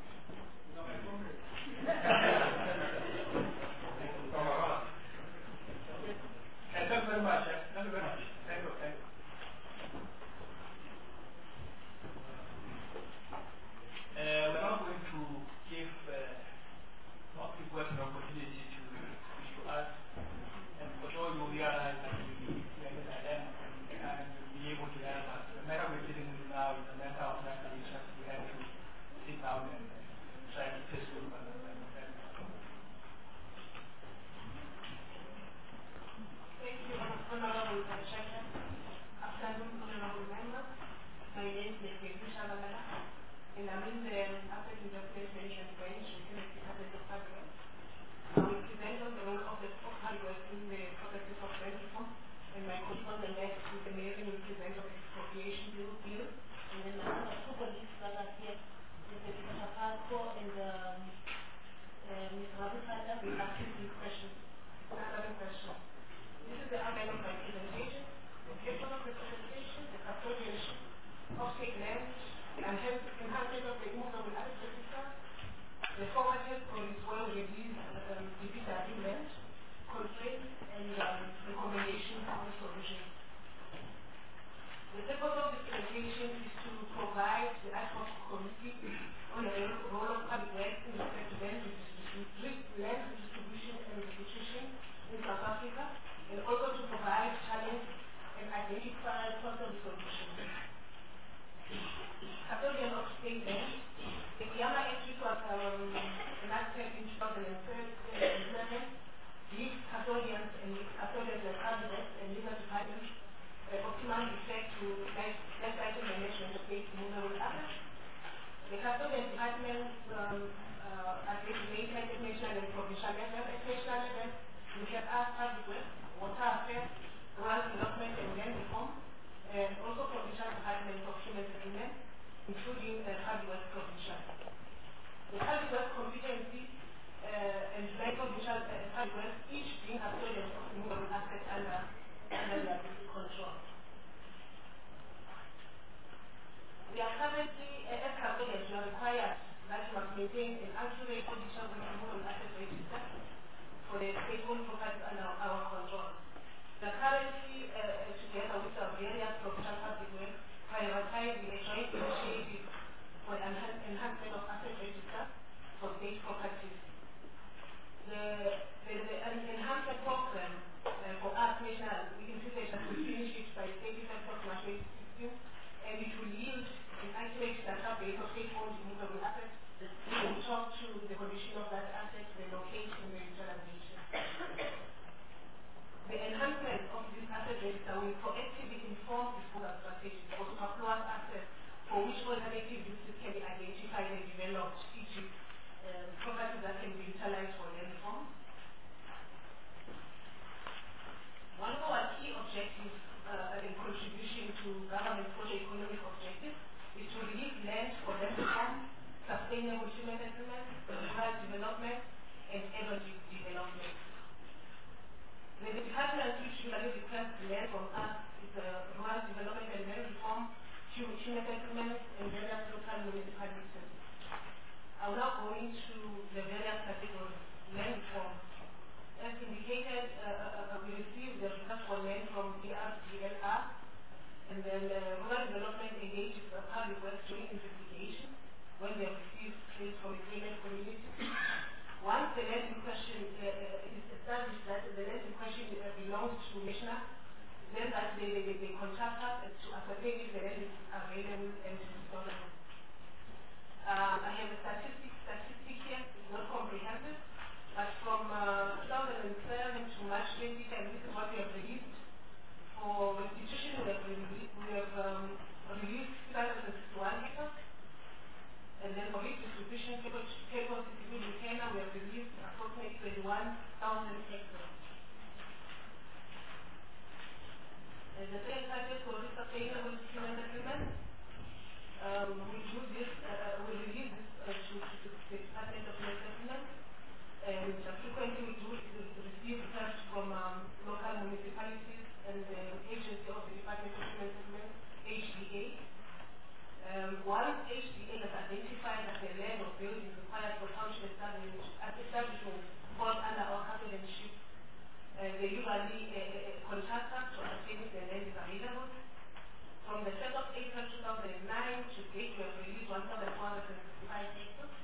Thank you very much. Thank you very much. Thank you. Thank you. Uh, we're now going to give uh, more people an opportunity to speak to us. And for sure you realize that we, we are in a dilemma and we'll be able to help us. The matter we're dealing with now is a matter of national interest. We have to sit down and uh, try to face it. Thank you, Honorable Chairman. Afternoon, Honorable Members. My name is Neketu Shabalala, and I'm in the Asset Development Management Branch, Utility Asset of Hardware. I will present on the role of the of hardware in the processes of land reform, and my colleague on the left with the mayor will present on expropriation bill, bill. And then my other two colleagues that are here, Mister Shafako and um, uh, Mister Rabusada, will ask you these questions. Another question. This is the outline of my presentation. The purpose of the presentation, the custodianship of state land, and hence enhancement of the immovable asset register, the forwarded for its well-released um, D P W land, constraints, and um, recommendation for the solution. The purpose of this presentation is to provide the ad hoc committee on the role of public works in respect to land redistribution and restitution in South Africa, and also to provide challenge and identify possible solutions. Custodian of state land. The Kiyama Act was um, enacted in two thousand seven, gives custodians and custodians and cabinets and legal departments uh, optimal effect to life cycle management of state movable assets. The custodian departments um, uh, are regulated at national and provincial level. At national level, we have asked public works, water affairs, rural development and land reform, and also provincial departments of human settlement, including uh, public works provincial. The public works competency uh, and land provincial uh, public works each being custodians of movable assets under, under their control. We are currently, uh, as custodians, we are required that we must maintain an accurate position with the movable asset register for the state-owned properties under our control. We are currently, uh, together with our various provincial public works, prioritizing a joint initiative for the enhan enhancement of asset register for state properties. The, the, the enhancement program uh, for us national, we envisage that we finish it by thirty-first of March twenty sixteen, and it will yield an accurate database of state-owned movable assets. We will talk to the condition of that asset, the location, the utilization. The enhancement of this asset register will proactively inform disposal strategies for surplus assets for which alternative uses can be identified and developed, for example, um, properties that can be utilized for land reform. One of our key objectives uh, in contribution to government socio-economic objectives is to release land for land reform, sustainable human settlement, rural development, and urban development. The department which usually requests land from us is the rural development and land reform, human settlement, and various local municipalities. I will now go into the various categories. Land reform. As indicated, uh, uh, uh, we from D R D L R, and then uh, rural development engages the public works during investigation when they have received claims from the claimant community. Once the land in question uh, uh, is established that the land in question uh, belongs to National, then that they, they, they contract us to ascertain if the land is available and storable. Uh, I have a statistic, statistic here, it's not comprehensive, but from uh, two thousand seven to March twenty ten, this is what we have released. For restitution, we have, re we have um, released two hundred sixty-one hectares. And then for redistribution, Cape Coast City in Kenya, we have released approximately twenty-one thousand hectares. And the same target for this sustainable human settlement, um, we do this, uh, we release this uh, to, to the Department of Human Settlement, and uh, frequently we do receive requests from um, local municipalities and the agency of the Department of Human Settlement, H D A. Um, once H D A has identified that the land or building required for township establishment falls under our custodianship, uh, they usually uh, uh, contact us to ascertain if the land is available. From the first of April two thousand nine to date, we have released one thousand four hundred sixty-five hectares.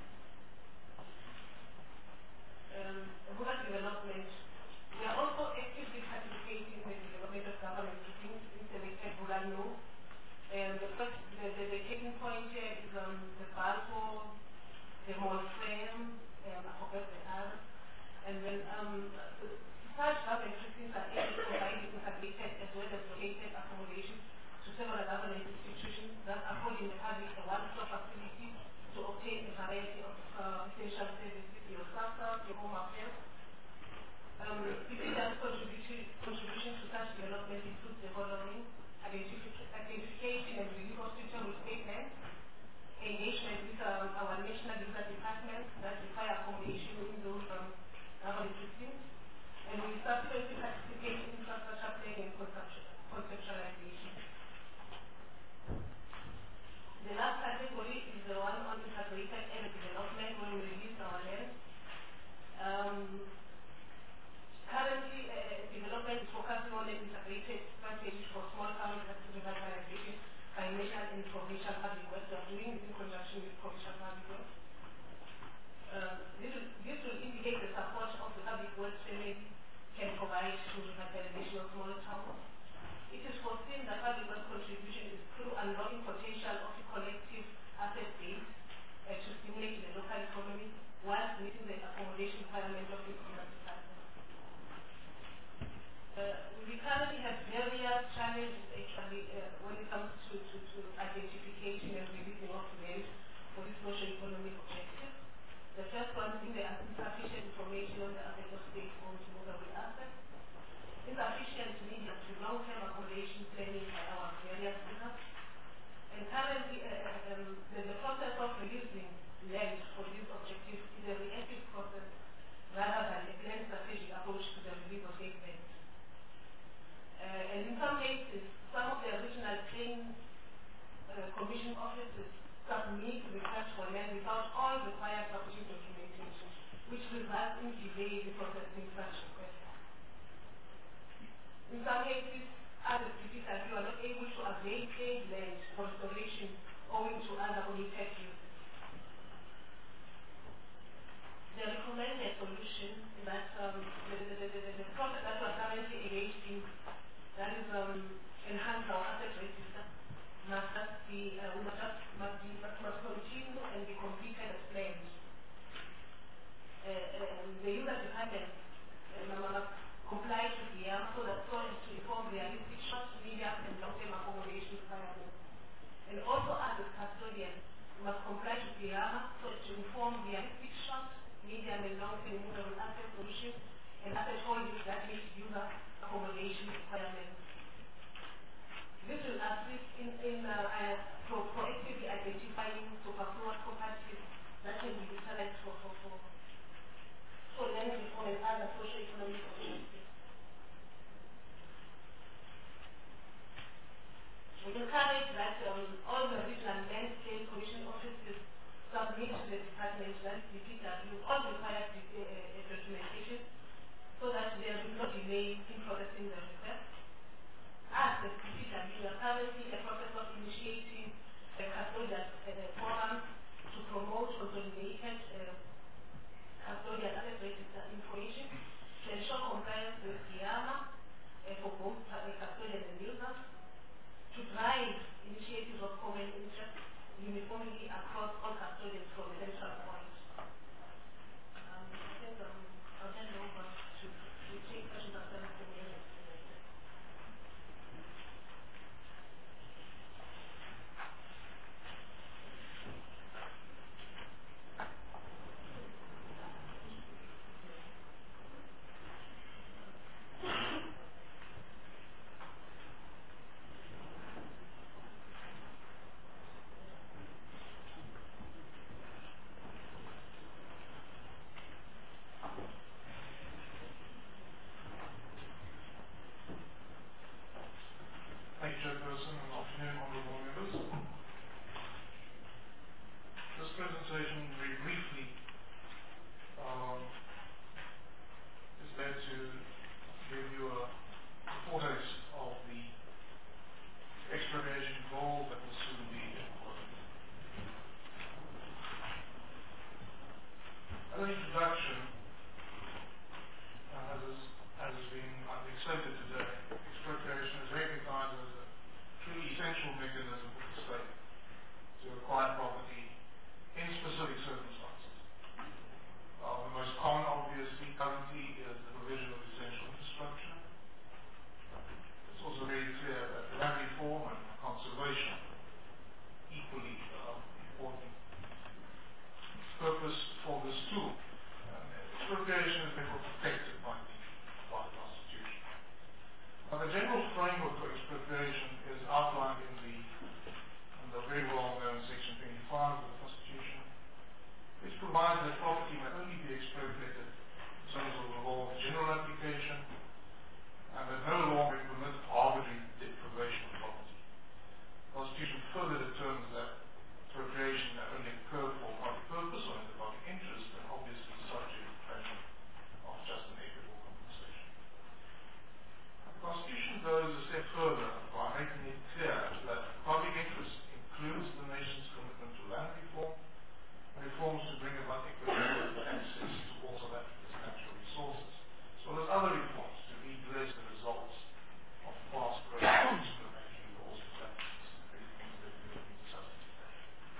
Um, rural development. We are also actively participating in the development of government routines in selected rural laws. And the first, the, the, the taking point here is um, the Balfour, the mall frame, um, I forgot the other. And then um, such government routines are able to provide integrated as well as located accommodation to several government institutions that affording the public a one-stop facility to obtain a variety of uh, essential services, your staff, your home affairs. Um, the contribution, contribution to such development includes the following: identification and review of suitable statements, engagement with um, our national user department that require accommodation in those um, government systems, and we subsequently participate in infrastructure planning and conceptualization. The last category is the one on integrated area development when we release our land. Um, Currently, uh, development is focusing on an integrated strategy for small town revitalization by national and provincial public works. We are doing this in conjunction with provincial public works. Uh, this, will, this will indicate the support of the public works family can provide to revitalization of small towns. It is foreseen that public works contribution is through unlocking potential of the collective asset base uh, to stimulate the local economy whilst meeting the accommodation requirements of the department. Uh, we currently have various challenges actually uh, when it comes to, to, to identification and releasing of land for this socio-economic objective. The first one being the insufficient information on the asset of state-owned movable assets, insufficient medium to long-term accommodation planning by our various business, and currently uh, um, the, the process of releasing land for this objective is a reactive process rather than a planned strategic approach to the release of state land. Uh, and in some cases, some of the original claim uh, commission offices submit requests for land without all required supporting documentation, which results in delay in processing such requests. In some cases, others repeat that you are not able to avail claimed land for restoration owing to other omitted uses. The recommended solution is that um, the, the, the, the, the process that we are currently engaged in, that is um, enhance our asset register, must be, uh, we must, must, be, must, must continue and be completed as planned. Uh, uh, the user department uh, must comply to the A M so that so as to inform realistic short, medium, and long-term accommodation requirements. And also as a custodian, must comply to the A M so as to inform realistic short, medium, and long-term movable asset solutions and asset holdings that meet user accommodation requirements. This will assist in, in uh, uh, pro proactively identifying superfluous properties that can be utilized for, for, for, for land reform and other socio-economic objectives. We encourage that um, all the regional land claim commission offices submit to the department, that is the P W, all required uh, documentation so that there will be no delay in processing the request. social compliance with Yama uh, for both uh, custodians and users, to drive initiatives of common interest uniformly across all custodians from the central point. Um, I think um, I'll hand over to, to take questions after Mister Mayor. Thank you, Chairperson, and afternoon, honourable members. This presentation, very briefly, um, is there to give you a foretaste of the expropriation goal that will soon be implemented. As an introduction, uh, as, is, as has been, I think, stated today, expropriation is recognized as a truly essential mechanism for the state to acquire property in specific circumstances. Uh, the most common, obviously, currently is the provision of essential infrastructure. It's also very clear that land reform and conservation equally uh, important purpose for this tool. Um, expropriation is therefore protected by the, by the Constitution. Now, the general framework for expropriation is outlined in the, in the very well-known Section twenty-five of the Constitution, which provides that property may only be expropriated in terms of the law of general application, and that no law may permit arbitrary deprivation of property. The Constitution further determines that expropriation may only occur for public purpose or in the public interest, and obviously subject to payment of just and equitable compensation. The Constitution goes a step further by making it clear that public interest includes the nation's commitment to land reform, reforms to bring about equitable access to all South Africa's natural resources, as well as other reforms to redress the results of past great discriminatory laws and practices, reforms that we have been discussing today.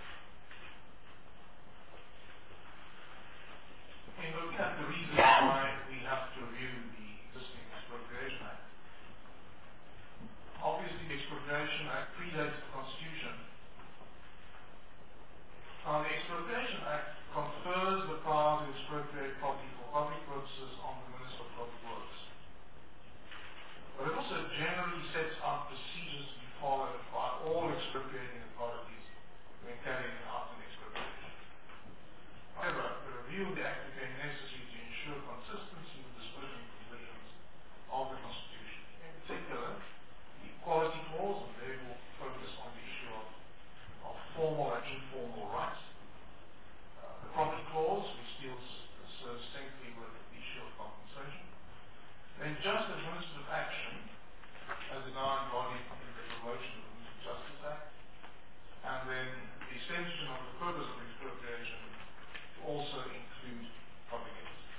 In looking at the reasons why we have to review the existing Expropriation Act, obviously the Expropriation Act predates the Constitution. Now, the Expropriation Act confers the power to expropriate property for public purposes on the Minister of Public Works. But it also generally sets out procedures to be followed by all expropriating authorities when carrying out an expropriation. However, the review of the Act became necessary to ensure consistency with the spirit and provisions of the Constitution. In particular, the Equality Clause, and therefore focus on the issue of of formal and informal rights. Uh, the Property Clause, which deals so distinctly with the issue of compensation. Then just administrative action, as is now embodied in the promotion of the Administrative Justice Act. And then the extension of the purpose of expropriation to also include public interest.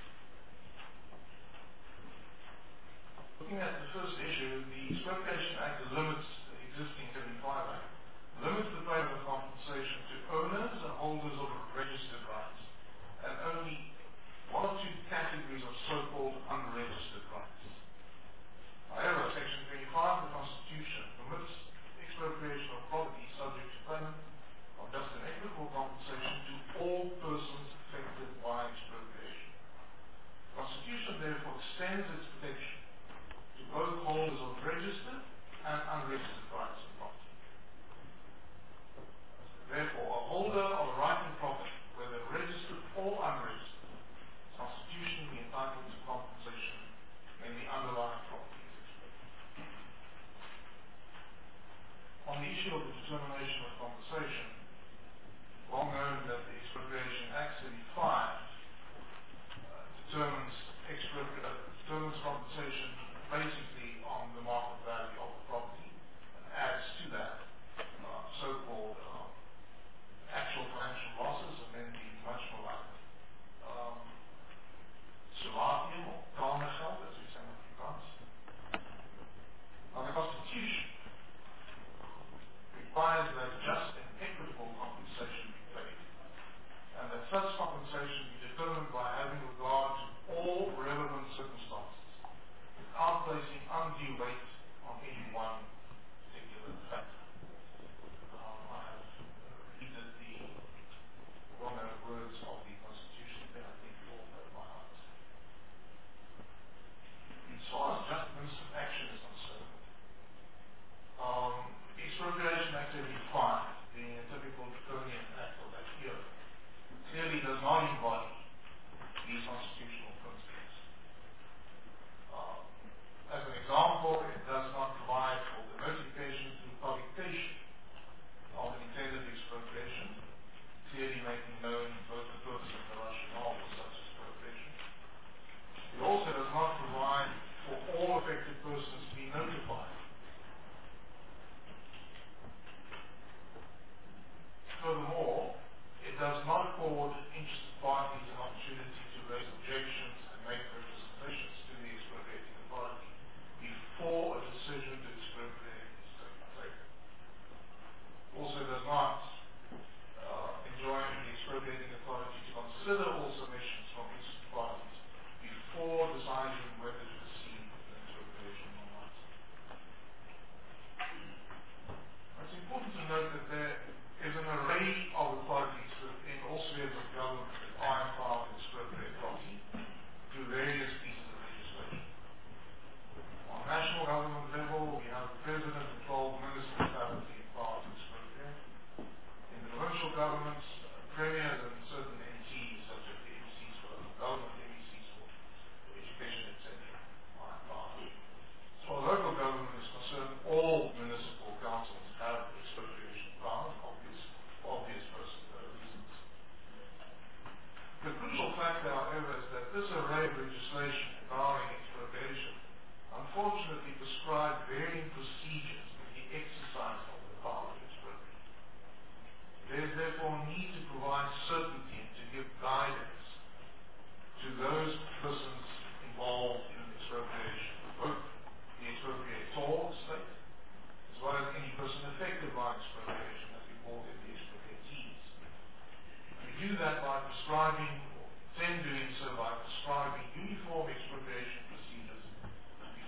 Looking at the first issue, the Expropriation Act limits the existing seventy-five Act limits the payment of compensation to owners and holders of registered rights, and only one or two categories of so-called unregistered rights. However, Section twenty-five of the Constitution permits expropriation of property subject to payment of just and equitable compensation to all persons affected by expropriation. The Constitution therefore extends its protection to both holders of registered and unregistered rights of property. Therefore, a holder of a right in property, whether registered or unregistered, is constitutionally entitled to compensation when the underlying property is expropriated. On the issue of the determination of compensation, well known that the Expropriation Act seventy-five uh, determines, uh, determines compensation basically on the market value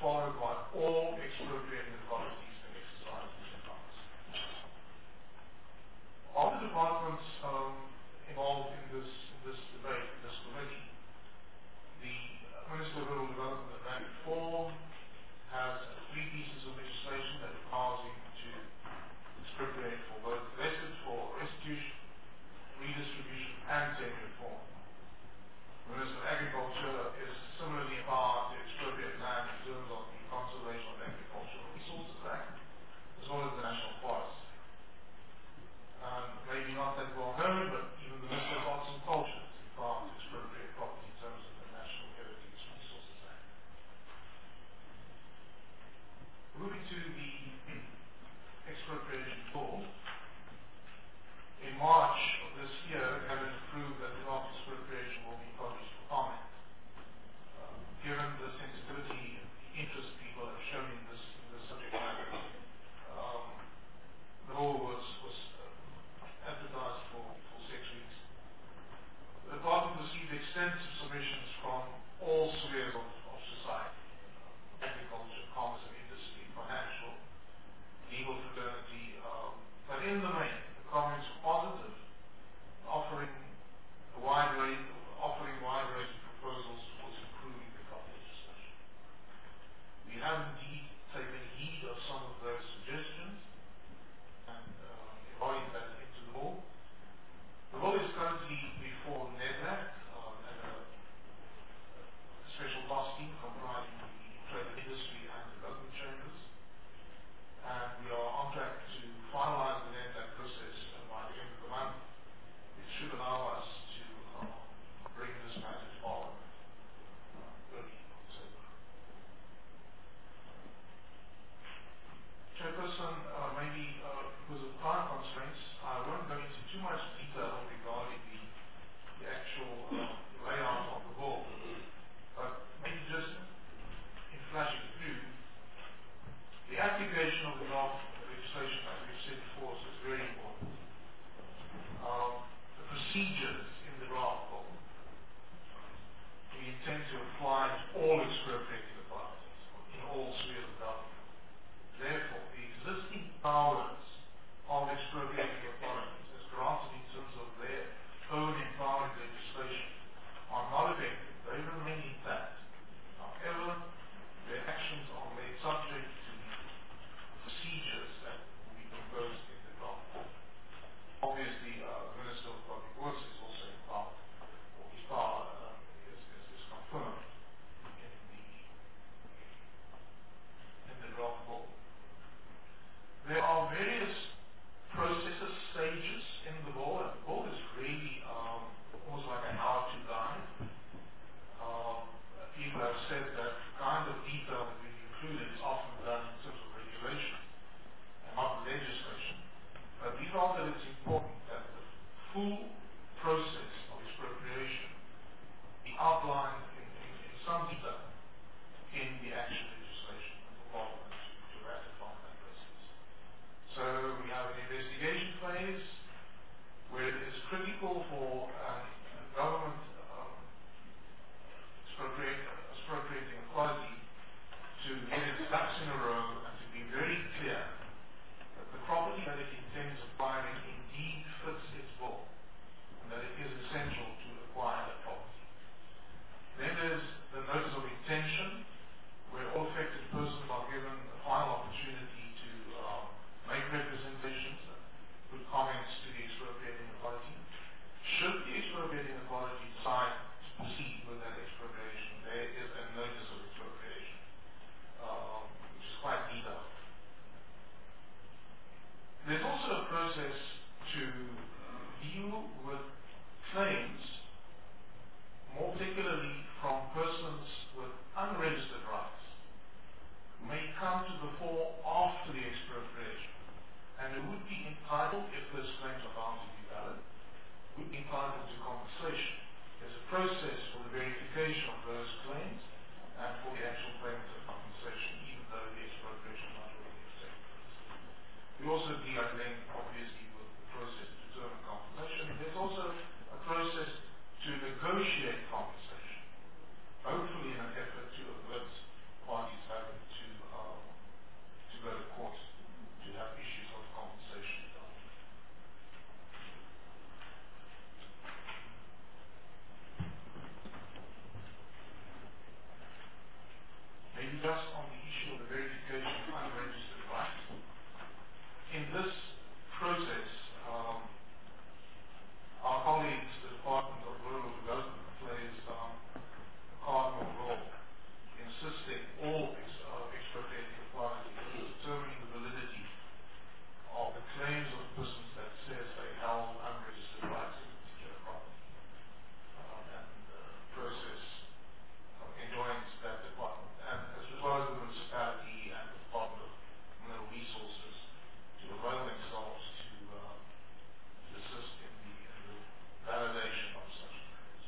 followed by all expropriating authorities to exercise these powers. All the departments um, involved in this, in this debate, in this committee, the Minister of Rural Development and Land Reform has three pieces of legislation that allows him to expropriate for both vested for restitution, redistribution, and tenure reform. The Minister of Agriculture is similarly empowered to expropriate land in terms of the Conservation of Agricultural Resources Act, as well as the National Forest. Um, maybe not that well known, but even the Minister of Arts and Culture is empowered to expropriate property in terms of the National Heritage Resources Act. Moving to the expropriation law, in March of this year, Cabinet approved that the draft expropriation will be published for comment. Um, given the sensitivity and the interest people have shown in this, in this subject matter, um, the law was, was uh, advertised for, for six weeks. The department received extensive submissions from all spheres of, of society: uh, agriculture, commerce and industry, financial, legal fraternity, um, but in the main, the comments were positive, offering a wide range, offering wide range of proposals towards improving the crop legislation. We have indeed taken heed of some of those suggestions and uh, embodied that into the law. The law is currently before NEDLAC um, and a, a special task team comprising the trade and industry and development chambers. And we are on track to finalize the NEDLAC process uh, by the end of the month. It should allow us to uh, bring this matter to Parliament uh, early October. just on the issue of the verification of unregistered rights. In this process, um, our colleagues, the Department of Rural Development, plays um, a cardinal role in assisting all ex uh, expropriating authorities in determining the validity of the claims of persons that says they held unregistered rights in a particular property. Um, and the process uh, enjoins that department, and as well as the municipality and the Department of Mineral Resources, to avail themselves to, uh, to assist in the, in the validation of such claims.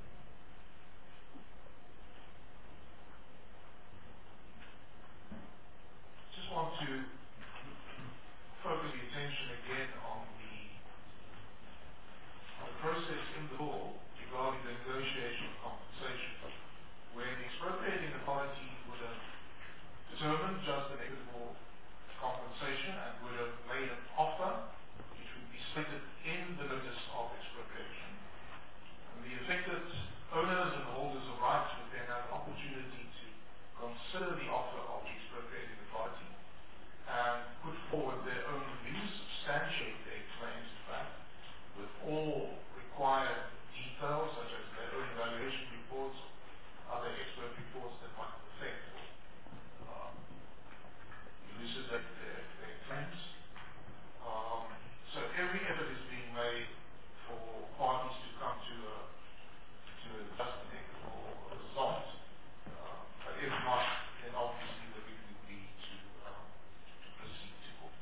Just want to focus the attention again on the, on the process in the law regarding the negotiation of compensation, where the expropriating authority would have determined just and equitable compensation and would have made an offer which would be stated in the notice of expropriation. And the affected owners and holders of rights would then have an opportunity to consider the offer of the expropriating authority and put forward their own views, substantiate their claims, in fact, with all required details, such as their own evaluation reports, other expert reports that might affect or um, elucidate their, their claims. Um, so every effort is being made for parties to come to a, to a just and equitable result. Uh, but if not, then obviously the route would be to um, proceed to court.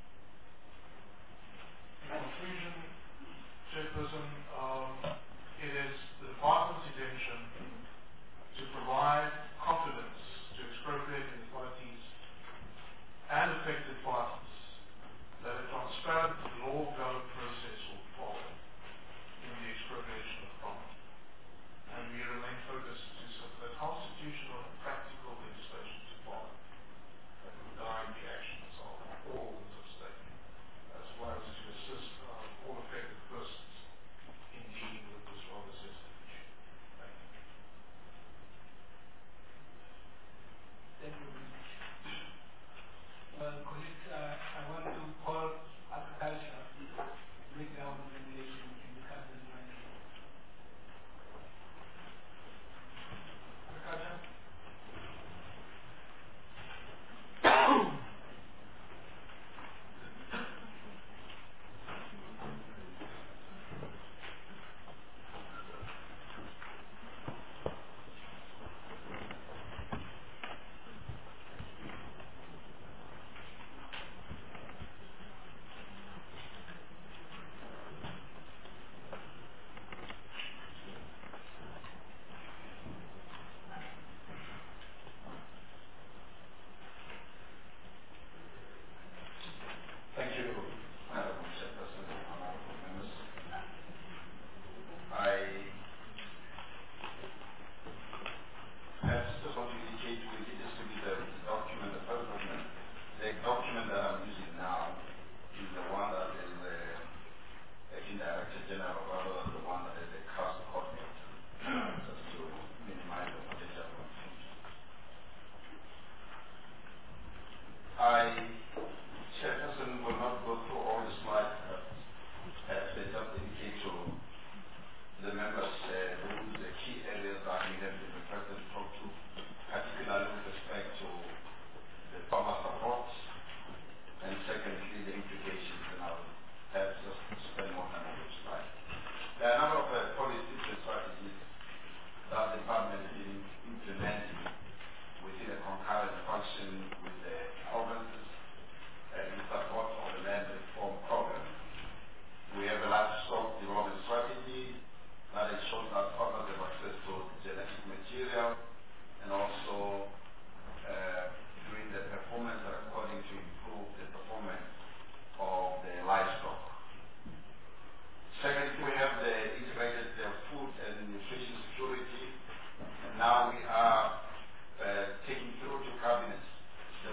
In conclusion, Chairperson, um, it is the Department's intention to provide confidence to expropriating authorities and affected parties that a transparent, law-governed process will follow in the expropriation of property. And we remain focused to submit constitutional and practical legislation to follow that will guide the actions of all organs of state, as well as to assist uh, all affected persons in dealing with this rather sensitive issue. Thank you. Thank you very much. Well, colleagues, uh, I want to call agriculture to break down the regulation in the country. Agriculture. Thank you, Madam Chairperson and honorable members. I have just want to indicate we did distribute the document, the first document. The document that I'm using now is the one that is the Acting Director General, rather than the one that is the CAST coordinator, just to minimize the potential confusion. I Chairperson will not go through all the slides, but perhaps they just indicate to the members uh, those the key areas that we have been requested to talk to, particularly with respect to the farmer support, and secondly, the implications, and I'll perhaps just spend more time on each slide. There are a number of uh, policies and strategies that the department has been implementing within a concurrent function with the provinces and in support of the land reform program. We have a livestock development strategy that ensures that farmers have access to genetic material and also uh, doing the performance according to improve the performance of the livestock. Secondly, we have the integrated uh, food and nutrition security, and now we are uh, taking through to cabinet the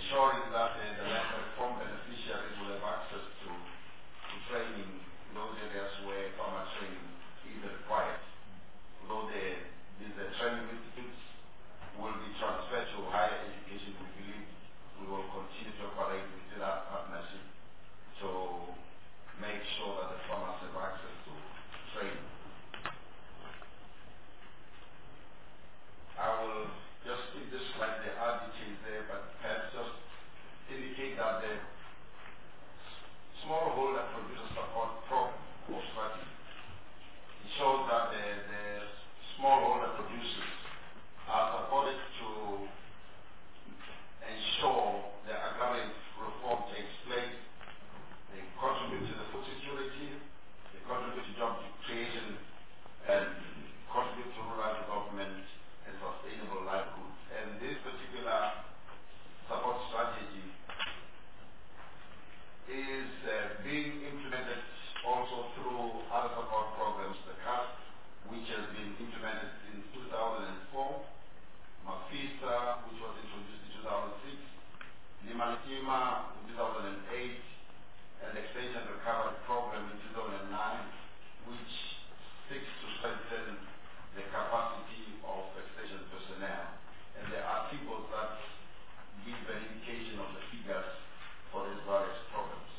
ensuring that uh, the land reform beneficiaries will have access to, to training in those areas where farmer training is required. Although the, these uh, training institutes will be transferred to higher education, we believe we will continue to operate within that partnership to make sure that the farmers have access to training. I will just skip this slide, there are details there, but perhaps just indicate that the smallholder producer support program or strategy, it shows that the, the smallholder producers are supported to ensure the agrarian reform takes place. They contribute to the food security, they contribute to job creation, and contribute to rural development and sustainable livelihoods. And this particular support strategy is uh, being implemented also through other support programs, the C A S, which has been implemented since two thousand four, Mafisa, which was introduced in two thousand six, Lima Lima in two thousand eight, and the Extension Recovery Program in two thousand nine, which seeks to strengthen the capacity of extension personnel. And there are tables that give an indication of the figures for these various programs.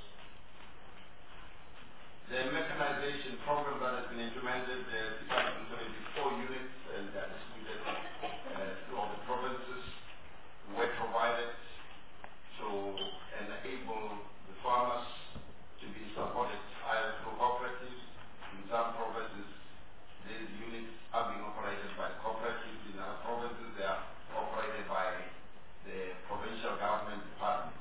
The mechanization program that has been implemented, uh, six hundred seventy-four units, and that is distributed uh, through all the provinces, were provided to enable the farmers to be supported either through cooperatives. In some provinces, these units are being operated by cooperatives. In other provinces, they are operated by the provincial government departments.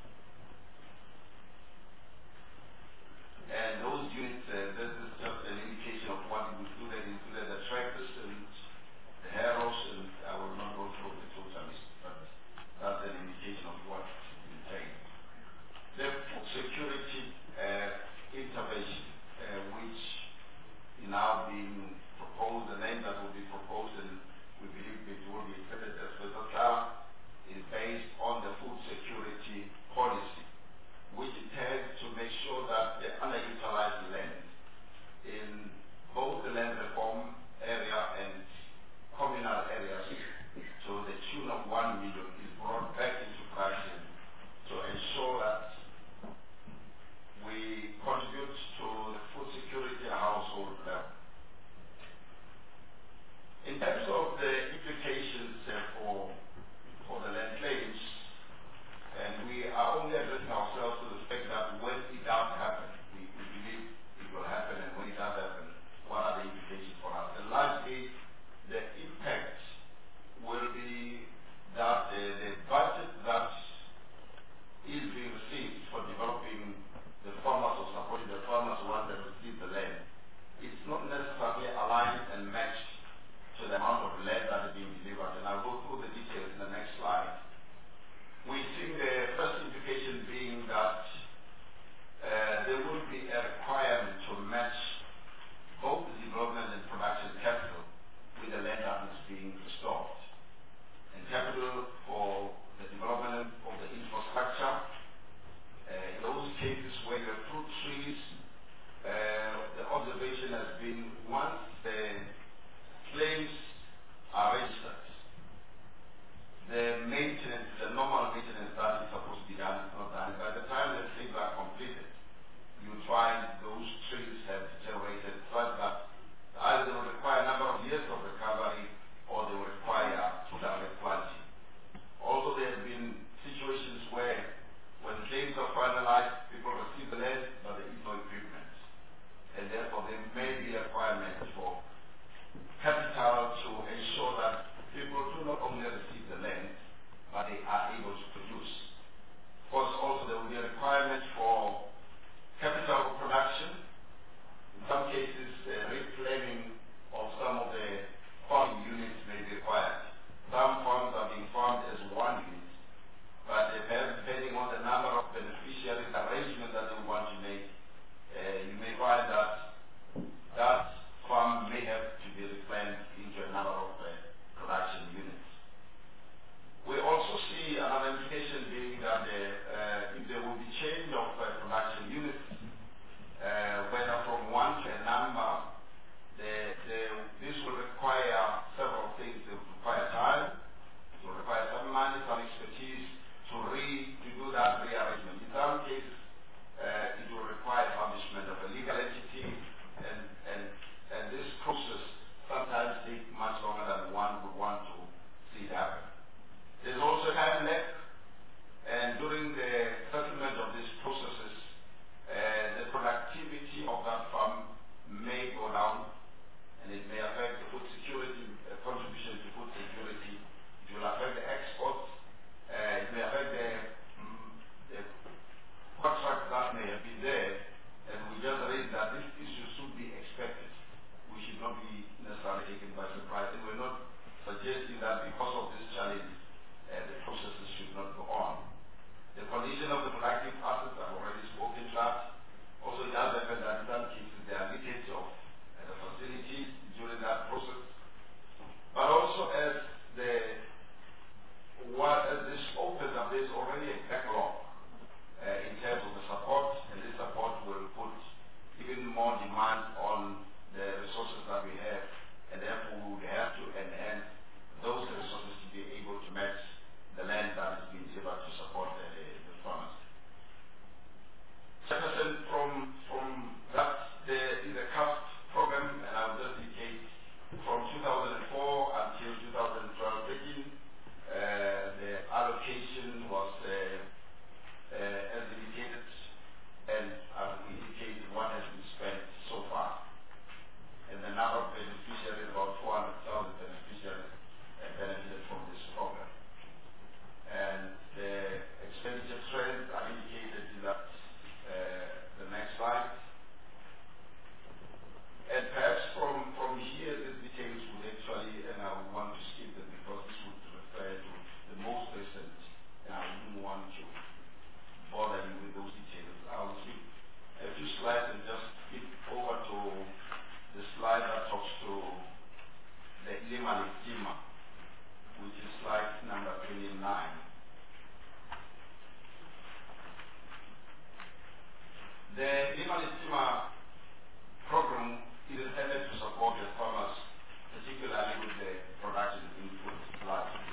And those units, uh, this is just an indication of what included, included the tractors and the harrows, and I will not go through the totals, but that's an indication of what it entails. The food security uh, intervention, uh, which is now being proposed, the name that will be proposed, and we believe it will be accepted as Fesatala, is based on the food security policy, which intends to make sure that the underutilized land in both the land reform area and communal areas to the tune of one million is brought back into production to ensure that we contribute to the food security at household level. In terms of the implications uh, for, for the land claims, and we are only addressing ourselves to the fact that when it does happen, we, we believe it will happen, and when it does happen, what are the implications for us? And largely, the impact will be that uh, the budget that is being received for developing the farmers or supporting the farmers once they receive the land, it's not necessarily aligned and matched to the amount of land that is being delivered. And I'll go through the details in the next slide. We think the first implication being that uh, there will be a requirement to match both the development and production capital with the land that is being restored. And capital for the development of the infrastructure, uh, in those cases where you have fruit trees, uh, the observation has been once the claims are registered, the maintenance, the normal maintenance that is supposed to be done is not done. By the time the claims are completed, you find those trees have deteriorated such that either they will require a number of years of recovery or they will require total replanting. Also, there have been situations where when claims are finalized, people receive the land, but there is no equipment. And therefore, there may be a requirement for capital to ensure that people do not only receive the land, but they are able to produce. Of course, also there will be a requirement for capital production Nevertheless, this opens up, there's already a backlog uh, in terms of the support, and this support will put even more demand on the resources that we have, and therefore we would have to enhance those resources to be able to match the land that is being able to support the, the farmers. Jefferson, from, from that, there is a C A S T program, and I will just indicate from two thousand four until two thousand twelve thirteen, uh, the allocation was uh, uh, as indicated, and I will indicate what has been spent so far. And the number of beneficiaries, about four hundred thousand beneficiaries, uh, benefited from this program. And the expenditure trends are indicated in that uh, the next slide. And perhaps from, from here, these details would actually, and I would want to skip them because this would refer to the most recent, and I wouldn't want to bother you with those details. I will skip a few slides and just skip over to the slide that talks to the Ilima Listima, which is slide number twenty-nine. The Ilima Listima program is intended to support the farmers, particularly with the production input largely.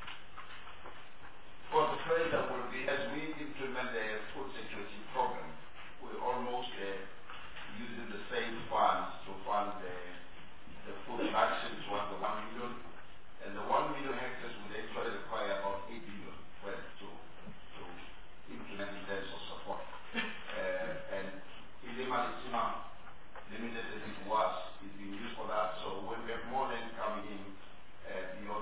For the trade that will be, as we implement the food security program, we're almost uh, using the same funds to fund the, the food production towards the one million, and the one million hectares would actually require about eight billion well, to, to implement in terms of support. Uh, and Ilima Listima, limited as it was, is being used for that. So when we have more land coming in uh, beyond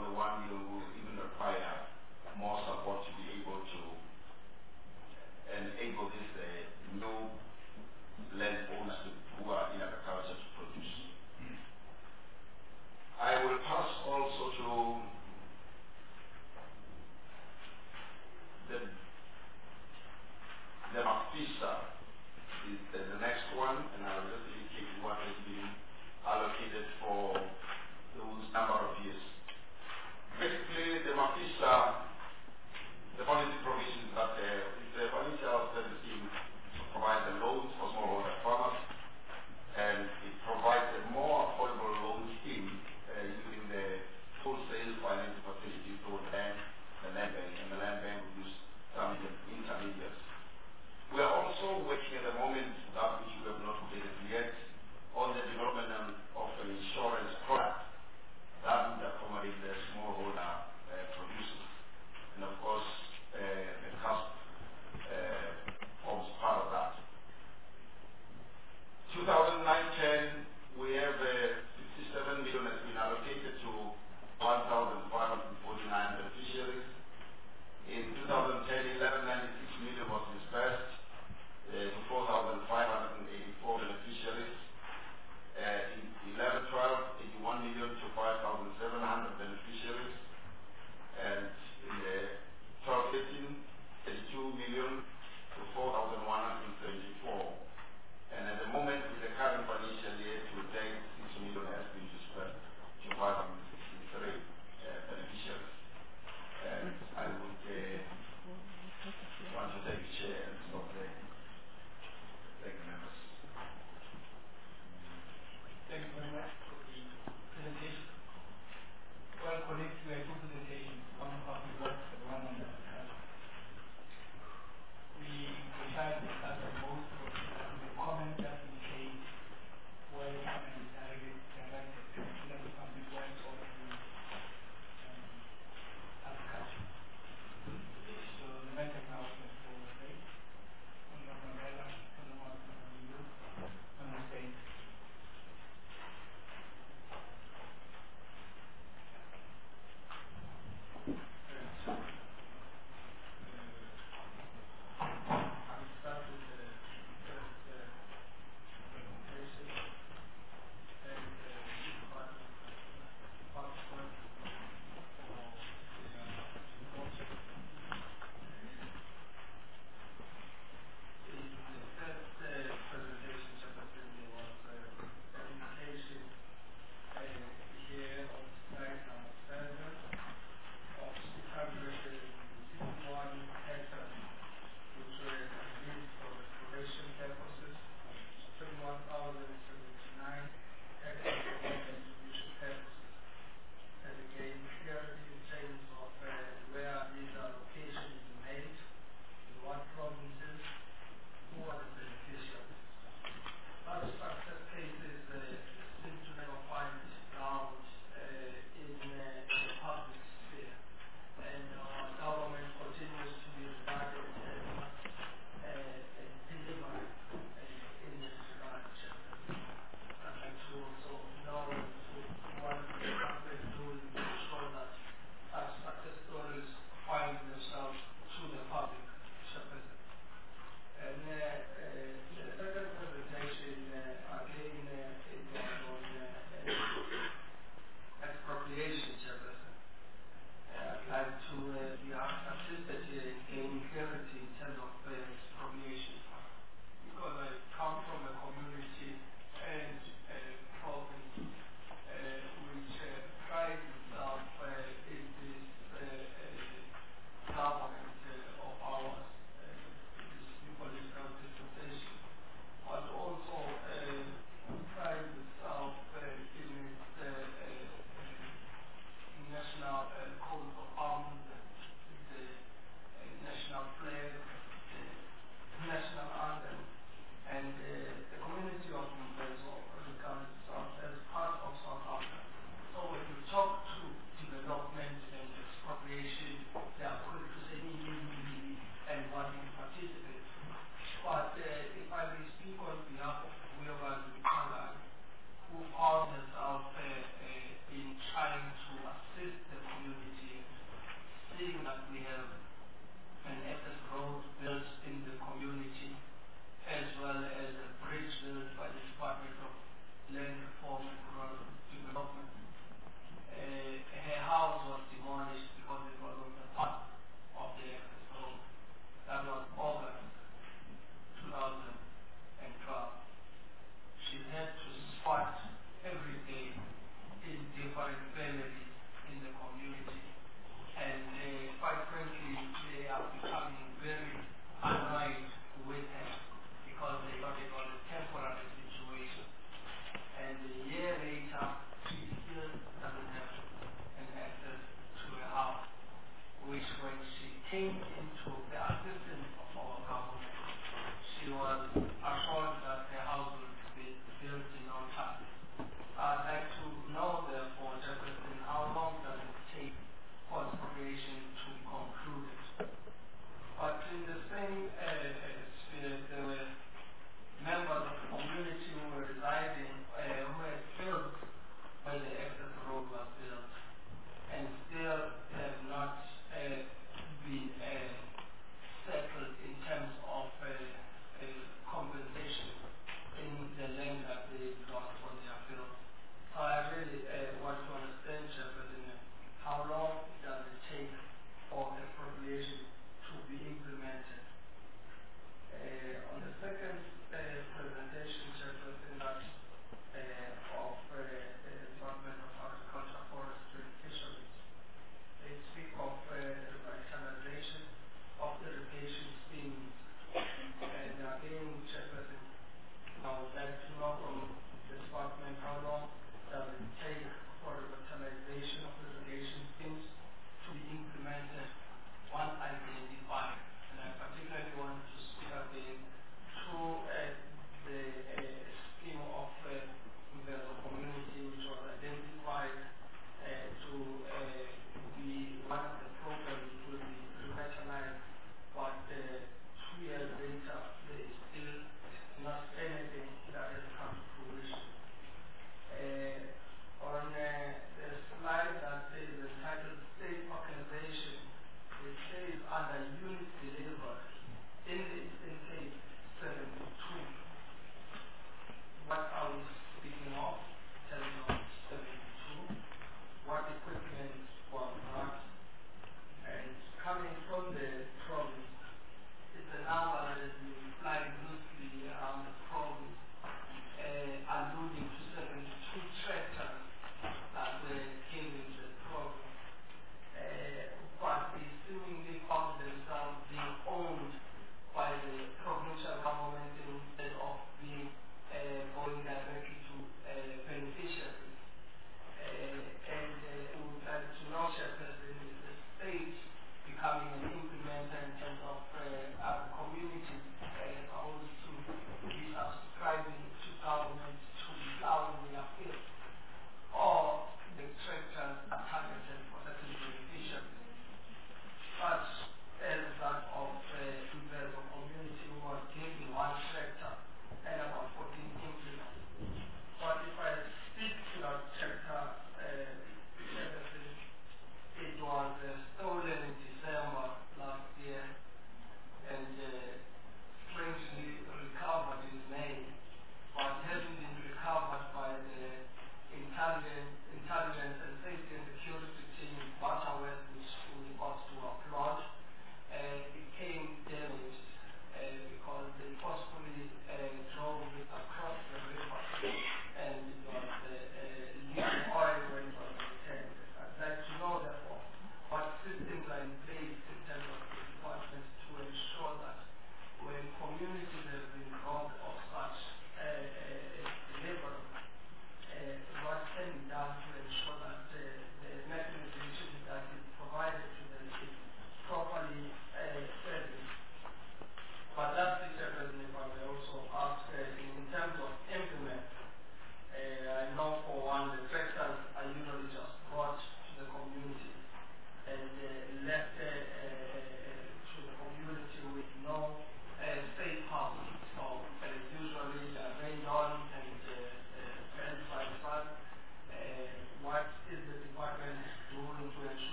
an access road built in the community, as well as a bridge built by the Department of Land Reform and Rural Development. Uh, her house was demolished because it was on the path of the access road. That was August two thousand twelve. She had to squat every day in different families in the community. And uh, quite frankly, they are becoming very annoyed with her because they thought it was a temporary situation. And a year later, she still doesn't have an access to a house, which when she came into the assistance of our government, she was assured that her house would be built in no time. I'd like to know, therefore, Jefferson, how long does it take for expropriation to be concluded? But in the same uh, uh, spirit, there were members of the community who were residing, uh, who had filled when the access road was built, and still have not uh, been uh, settled in terms of uh, uh, compensation.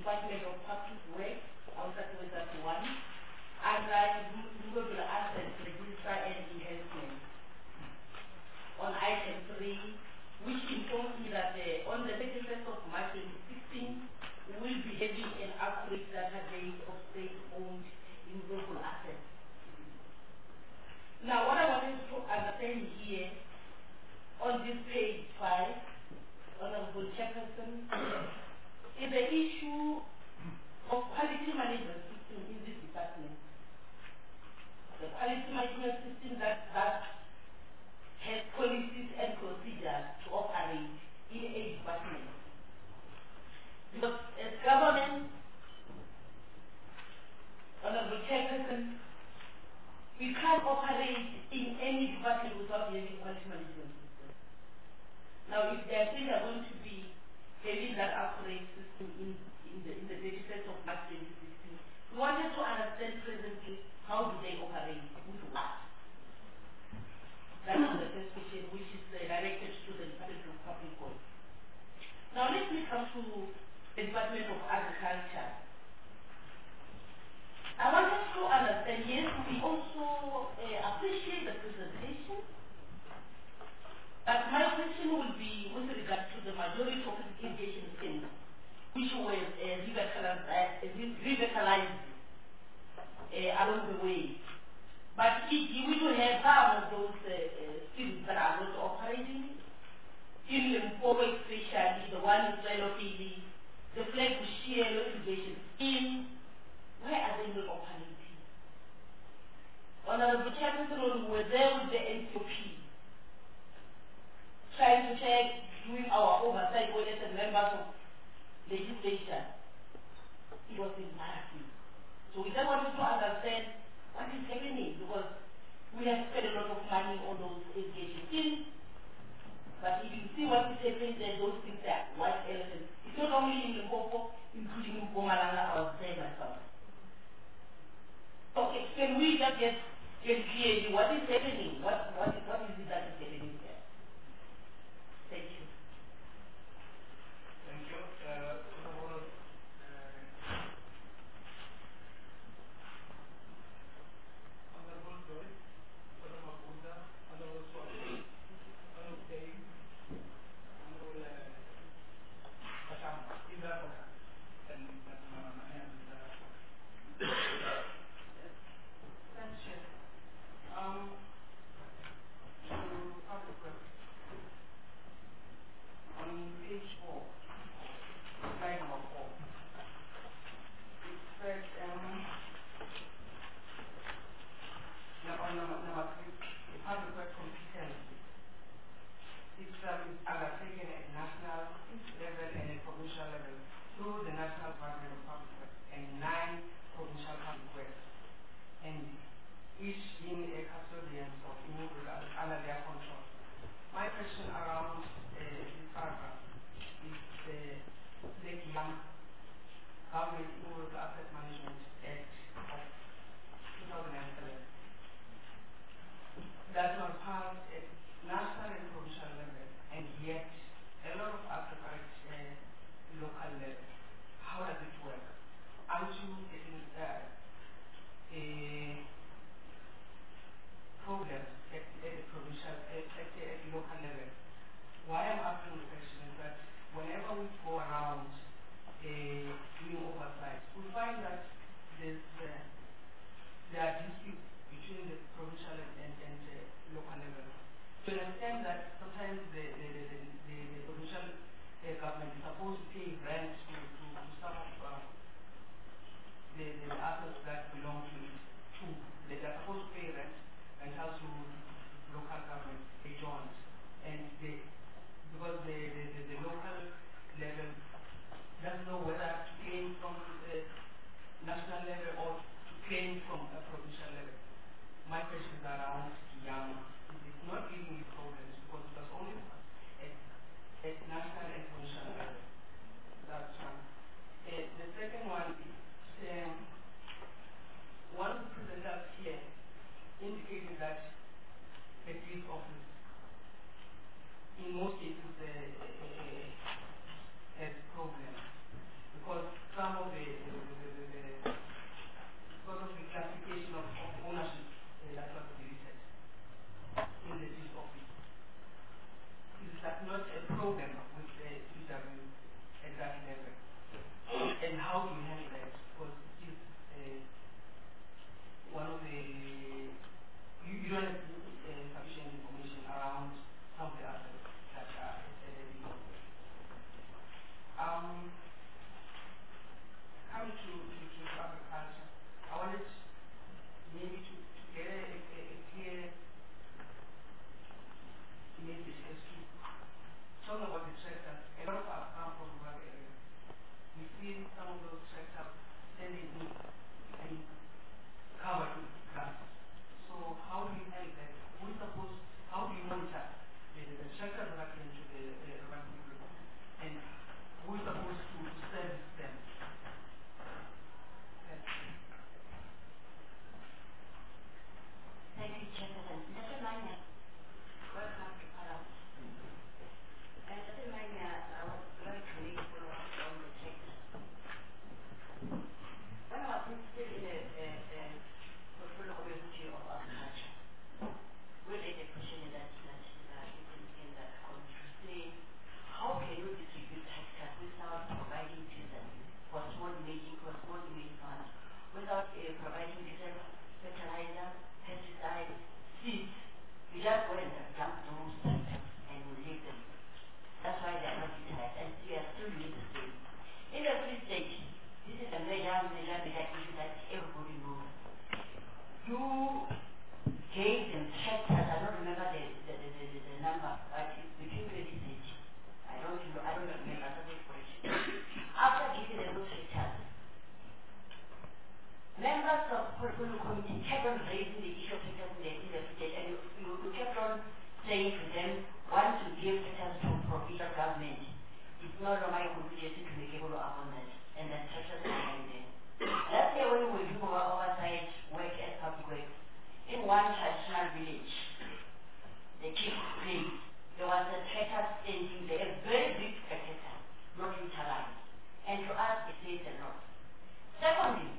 Department of Public Works, I'll start with that one, under movable assets register and enhancement. On item three, which informs me that uh, on the thirty-first of March twenty sixteen, we will be having an accurate database of state-owned movable assets. Now, what I wanted to understand here, on this page five, Honorable Chairperson, is the issue of quality management system in this department. The quality management system that, that has policies and procedures to operate in a department. Because as government, Honorable Chairperson, we can't operate in any department without having quality management system. Now, if they are saying they're going to be having that accurate system in, in the in the thirty-first of March twenty sixteen, we wanted to understand presently how do they operate, with what. That is the first question, which is uh, directed to the Department of Public Works. Now, let me come to the Department of Agriculture. I wanted to understand, yes, we also uh, appreciate the presentation, but my question would be with regard to the majority of irrigation schemes, which were uh, revitalized, uh, revitalized uh, along the way. But if we do have some of those uh, uh, schemes that are not operating, in Limpopo especially, the one in Relopili, the flag Bushielo irrigation scheme, where are they not operating? Honorable Chairperson, we were there with the N C O P, trying to check, doing our oversight with as members of legislation. It was embarrassing. So we then wanted to understand what is happening, because we have spent a lot of money on those irrigation schemes, but if you see what is happening there, those things are white elephants. It's not only in Limpopo, including in Mpumalanga, I was there myself. Okay, can we just get, get clearly what is happening? What, what, what is it that is happening there? Thank you. Thank you. Uh, Honorable, uh, Honorable Joy, Honorable Bunda, Honorable Swati, Honorable Dave, Honorable uh, Ashamba, in that order. And uh, I am uh, Thanks, Chair. Um, to public works. On page four, slide number four, it says, um, number, number, number three, the public works competency. It's um, undertaken at national level and at provincial level through the National Department of Public Works and nine provincial public works, and each being a custodian of immovable under their control. My question around uh, this paragraph is the the GIAM, Government Immovable Asset Management Act of two thousand seven. That was passed at national and provincial level, and yet a lot of assets are at uh, local level. How does it work? Aren't you getting uh, a problem at, at the provincial, at, at, the, at the local level? Why I'm asking the question is that whenever we go around uh, doing oversight, we find that there's, uh, there are disputes between the provincial and, and, and uh, local level. how do you handle that? Because it is uh, one of the, you, you don't have uh, sufficient information around some of the assets that are uh, involved. Um, coming to, to, to agriculture, I wanted maybe to, to get a, a, a clear message as to talking about the tractors. A lot of us come from rural areas. We see some of those tractors standing in and covered with grass. So how do you handle that? Who is supposed, how do you monitor the, the tractors that are coming to the uh, rural people? And who is supposed to service them? Thank you. Thank you, Chairperson. Mister Mania, welcome to Parliament. And Mister Mania, I would like to make follow up on the text. When I was still in the uh, uh, portfolio committee of agriculture, we raised a question that that uh, in, in that committee to say, how can you distribute tractors without providing diesel for small making for small making farms, without uh, providing diesel, fertilizer, pesticides, seeds? You just go and dump those tractors and you leave them. That's why they are not utilized, and we are still doing the same. In the free state, this is a major, major, major issue that everybody knows. You gave them tractors, I don't remember the, the, the, the, the, the number, but it's between twenty thirty. I don't know, I don't remember, something question. After giving them those tractors, members of the portfolio committee kept on raising the issue of tractors in the, in the state, and you, you, you kept on saying to them, once you give tractors to provincial government, it's no longer your obligation to make a follow up on that, and then tractors are lying there. Last year when we were doing our oversight work as public works, in one traditional village, the chief place, there was a tractor standing there, a very big tractor, not utilized. And to us, it says a lot. Secondly,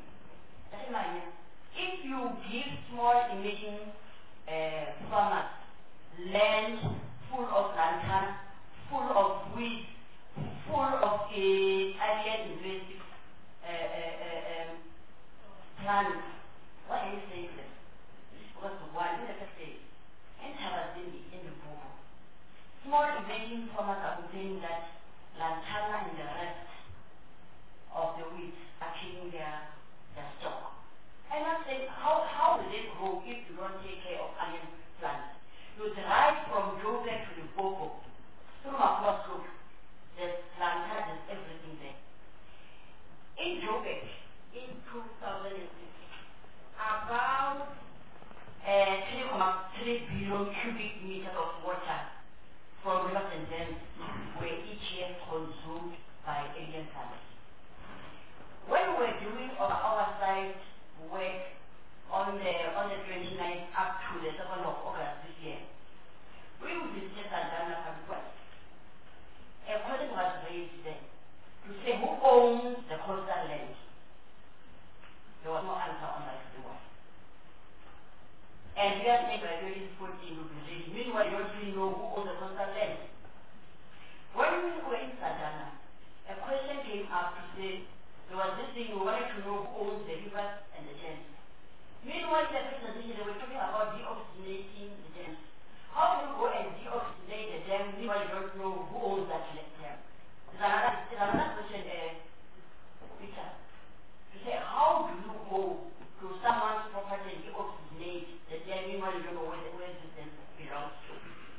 if you give small emerging uh, farmers land full of lantern, full of weeds, full of uh, alien invasive uh, uh, uh, um, plants, what are you saying to them? Because the one in the first place, and have in the in the book. Small emerging farmers are complaining that lantana and the rest of the weeds are killing their their stock. And I'm saying, how how will they grow if you don't take care of alien plants? You drive from Joburg to the Boko, through across road. There's lantana, there's everything there. In Joburg, in two thousand six, about uh, three point three billion cubic meters of water from rivers and dams were each year consumed by alien plants. When we were doing our oversight work on the on the twenty-ninth up to the second of August this year, we visited Sandana Public Works. A question was raised then to say who owns the coastal land. There was no answer on that one. And we are saying by twenty fourteen we will be ready. Meanwhile, you don't really know who owns the coastal land. When we were in Sandana, a question came up to say there was this thing we wanted to know who owns the rivers and the dams. Meanwhile, in the presentation they were talking about deoxygenating the dams. How do you go and deoxygenate the dam meanwhile you don't know who owns that dam? There's another, there's another question, uh, Peter. To say, how do you go to someone's property and deoxygenate the dam meanwhile you don't know where, the, where the dam belongs to?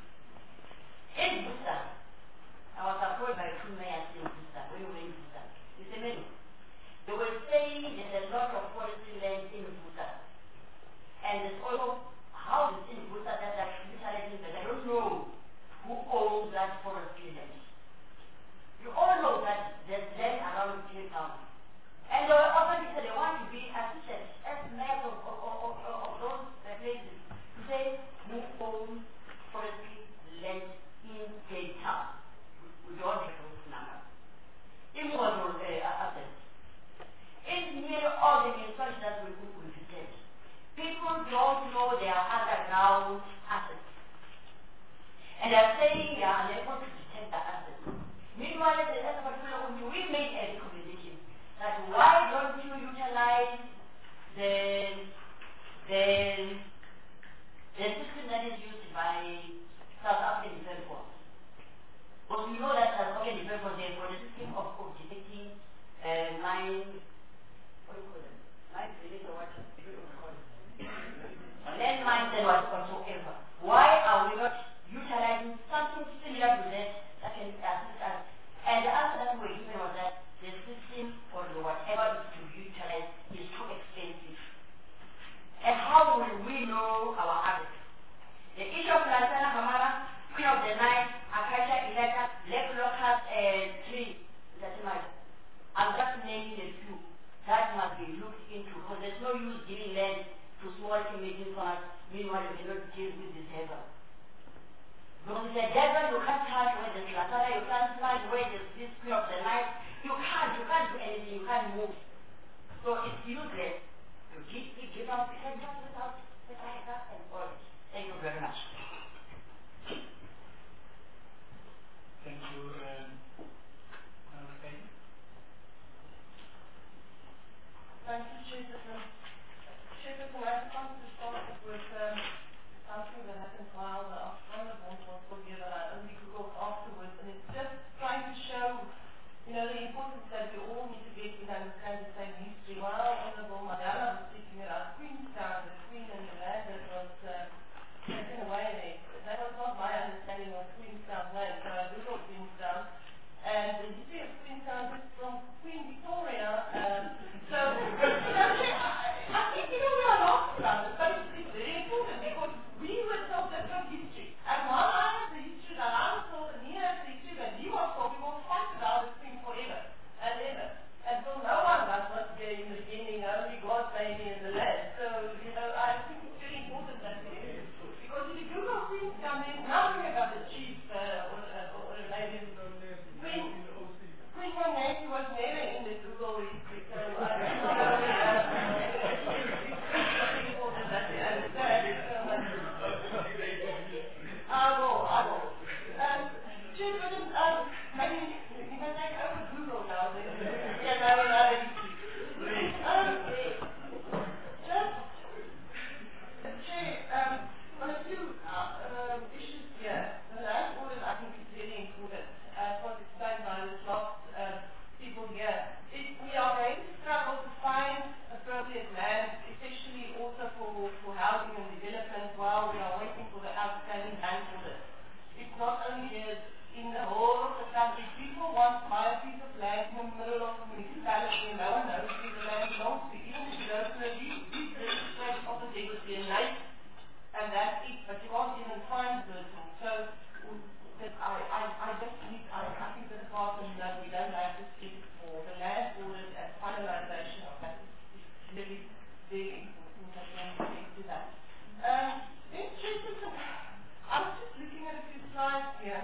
In Busa, I was approached by two mayors in Busa, when we were in Busa. It's a menu. They were saying there's a lot of forestry land in Busa. And there's also houses in Busa that are utilizing, but I don't know who owns that forestry land. You all know that there's land around Cape Town. And they were often said they want to be assisted as mayors of, of, of, of, of those uh, places to say who owns forestry land in Cape Town. We don't have those numbers. Even what was uh, assets. It's nearly all the municipalities that we could visit. People don't know their underground assets. And they're saying they are unable to detect the assets. Meanwhile, as a particular we made a nine, what do you call them? Nine billion or what? Landmines and whatsoever. Why are we not utilizing something similar to that that can assist us? And the answer that we were given was that the system or the whatever is to be utilized is too expensive. And how will we know our assets? The issue of Lantana Hamara, Queen of the Night, Acacia Elata, Lake Locust uh, tree, that's my, I'm just naming a few. That must be looked into because there's no use giving land to small and medium farmers, meanwhile you cannot deal with the desert. Because in the desert you can't touch where there's Lantana, you can't touch where there's this Queen of the Night. You can't, you can't do anything, you can't move. So it's useless. You give, you give out, you can just without, without that and all. Thank you very much. Thank you. Um, okay. Thank you, Chairperson. Chairperson, I just wanted to start with um, something that happened while the Australian bond was for you that I only googled afterwards, and it's just trying to show, you know, the importance that we all need to get in understand the same history. While Honourable Madonna was speaking about Queenstown, the Queen and the land that was uh, taken away there, that was not my understanding of Queenstown land, so I googled Queenstown, and the history of Queenstown is from Queen Victoria. Um, so, I think you know we are not about it, but it's, it's very important because we were told different history. And while I have the history that I was told, and he has the history that he was told, we will fight about this thing forever and ever. Until no one does what's there in the beginning, only God maybe in the land. So, you know, I think it's very important that we do. Because if you Google Queenstown, there's nothing about the chief uh, or, uh, or a lady. Queen, Queen Wanesi was never in the Google history, so I don't know. It's important that we understand. I will, I will. Um, Chairperson, um, maybe you can take over Google now. Yeah, no, no, no. Um, just, Chair, um, on a few uh, um, issues here, the land audit I think is very important, as was explained by the last uh, people here. It, we are going to struggle to find appropriate land, especially also for, for housing and development while we are waiting for the outstanding land audit. It's not only here, in the whole of the country, people want to buy a piece of land in the middle of a municipality and no one knows where the land belongs to. Even if you go to a deed registration office, there would be a name, and that's it, but you can't even find the person. So that I, I, I just need, I, I think the department that we don't have to speak for the land audit and finalization of that is really very important that we need to speak to that. Um, then, Chairperson, I was just looking at a few slides here.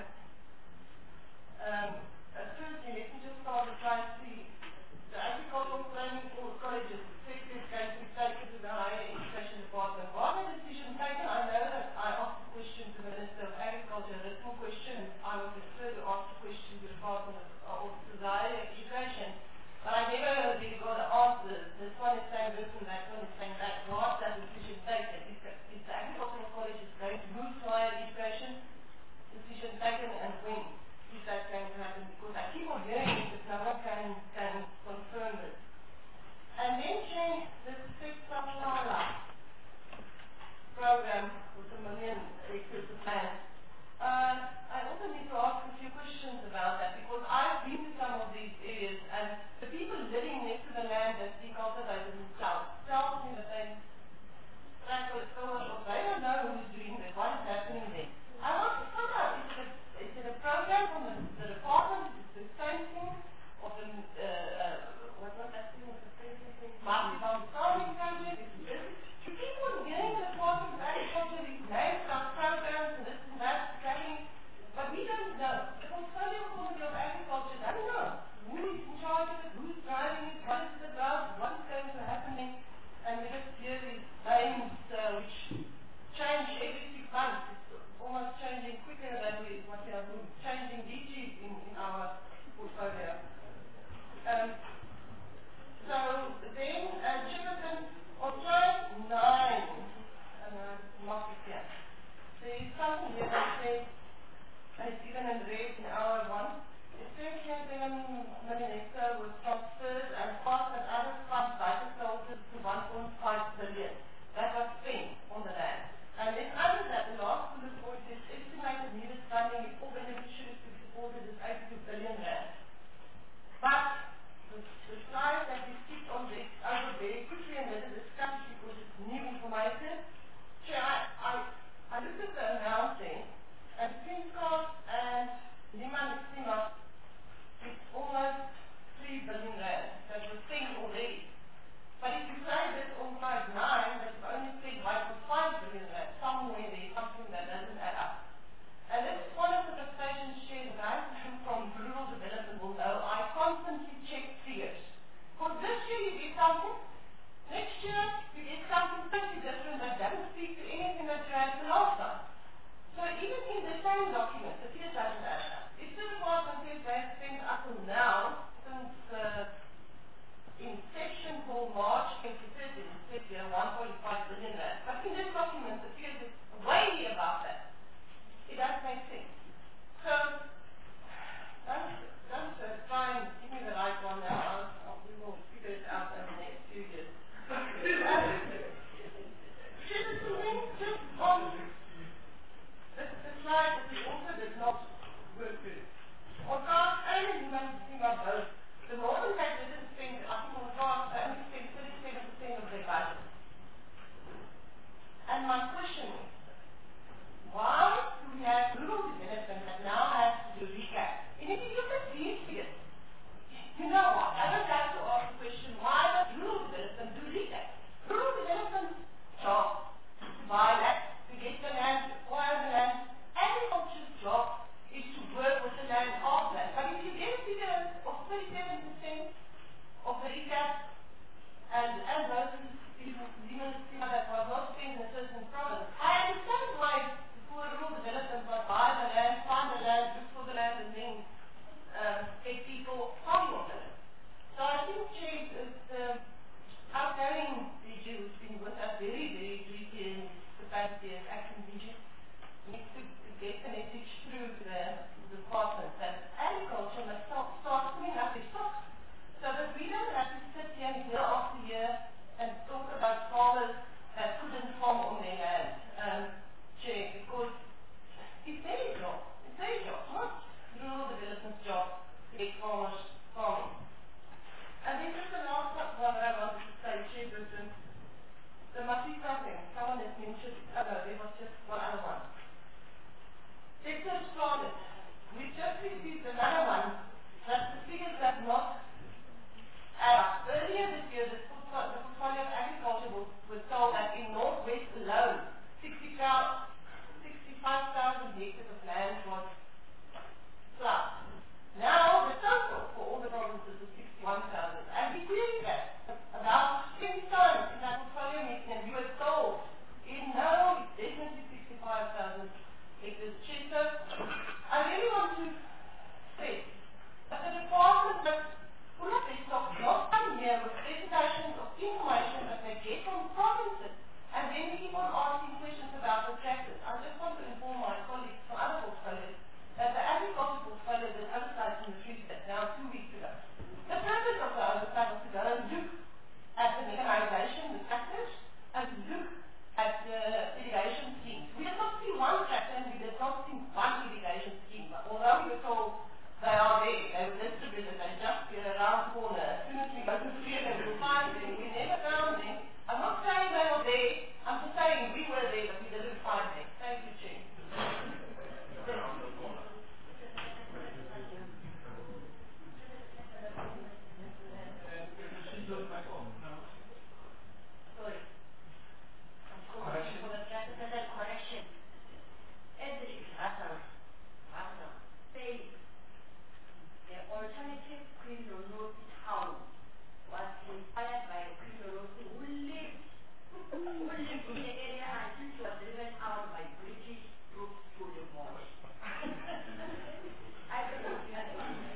Um, uh, firstly, let me just start with slide three. The agricultural training for colleges, the sector is going to be taken to the higher education department. Was a decision taken? I know that I asked the question to the Minister of Agriculture, a written question. I would prefer to ask the question to the Department of, of to the higher education. But I never really got an answer. This one is saying this and that one is saying that. Was that decision taken? Is the, is the agricultural colleges going to move to higher education? Decision taken, and when is that going to happen? Because I keep on hearing it, but no one can, can confirm it. And then change the six Sala program with a million acres of land. Uh, I also need to ask a few questions about that because I've been to some of these areas and the people living next to the land that's being cultivated themselves tell me that they struggle so much, or they don't know who's doing this, what is happening there. I want to find out, is it a, is it a program from the, the department, is it the same thing, or the, uh, uh, what was that thing, was the same thing, Martin Farming Project, is it, do people getting the department of agriculture, these names about programs and this and that, training, but we don't know. The portfolio committee of agriculture doesn't know who is in charge of it, who's driving it, what is it about, what is going to happen, and we just hear these names uh, which change every six months. It's almost changing quicker than we, what we are changing D Gs in, in our portfolio. Um, so then, uh, Chairperson, on slide nine, and I'm not here, there is something here that says, and it's even in red in our one, it says here seven million hectares was transferred and know what? I would like to ask the question, why does rural development do that? Rural development job is to buy land, to get the land, to acquire the land. Agriculture's job is to work with the land of that. But if you get a figure of thirty-seven percent of the recap, and and those who that was not spent in a certain province, I understand why for rural development might buy the land, find the land, look for the land, and then um, take people farming on it. So I think Chief is the outgoing D G who's been with us very, very briefly in his capacity as acting D G. Needs to, to get the message through the, the department that agriculture must start, start putting up its stocks so that we don't have to sit here year after year and talk about farmers that couldn't farm on their land. Um, Chair, because it's their job, it's their job, not rural development's job to get farmers farming. And then just the last one that I wanted to say, Chairperson, the Mafika thing, someone has mentioned, oh no, there was just one other one. Sector started. We just received another one that the figures have not add up. Earlier this year, the portfolio of agriculture was, was told that in Northwest alone, sixty-five thousand hectares of land was ploughed. Now, the total for all the provinces is sixty-one thousand. And we queried that about twenty times in that portfolio meeting, and we were told, in no, it's definitely sixty-five thousand hectares. So, I really want to say that the department must pull up their stocks, not come here with presentations of information that they get from provinces, and then we keep on asking questions about the tractors. I just want to inform my colleagues from other portfolios that the agriculture portfolio that oversight in the Free State now two weeks ago. The purpose of the oversight was to go and look at the mechanization, the tractors, and look at the irrigation schemes. We did not see one tractor and we did not see one irrigation scheme. But although we were told they are there, they were distributed, they just here around the corner. As soon as we go to see them, we'll find them. We never found them. I'm not saying they were there, I'm just saying we were there, but we didn't find them. Thank you, Chair. Sorry. Correction. For the capital correction. Edric Russell, Russell, say the alternative criminal notice house was inspired by a criminal who lived, who lived in the area until he was driven out by British troops through the bush. I don't know if you had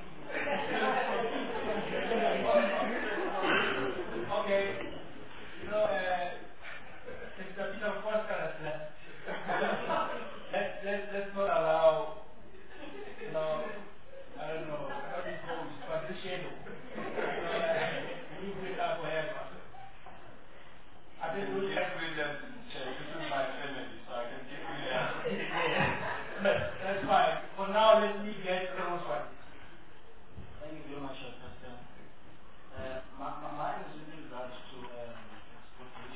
Okay. You know, uh, Mister Peter Foster has left. let's, let's, let's not allow, you know, I don't know, not his voice, but the shadow. You know, uh, you bring up forever. I think we'll Get William, this is my family, so I can keep William. That's fine. For now, let me get Rosewood. Thank you very much, President. Uh, my, my, mine is in regards to um, exportation.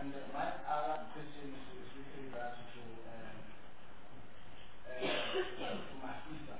And uh, my other question is, is with regards to um, uh, to my visa.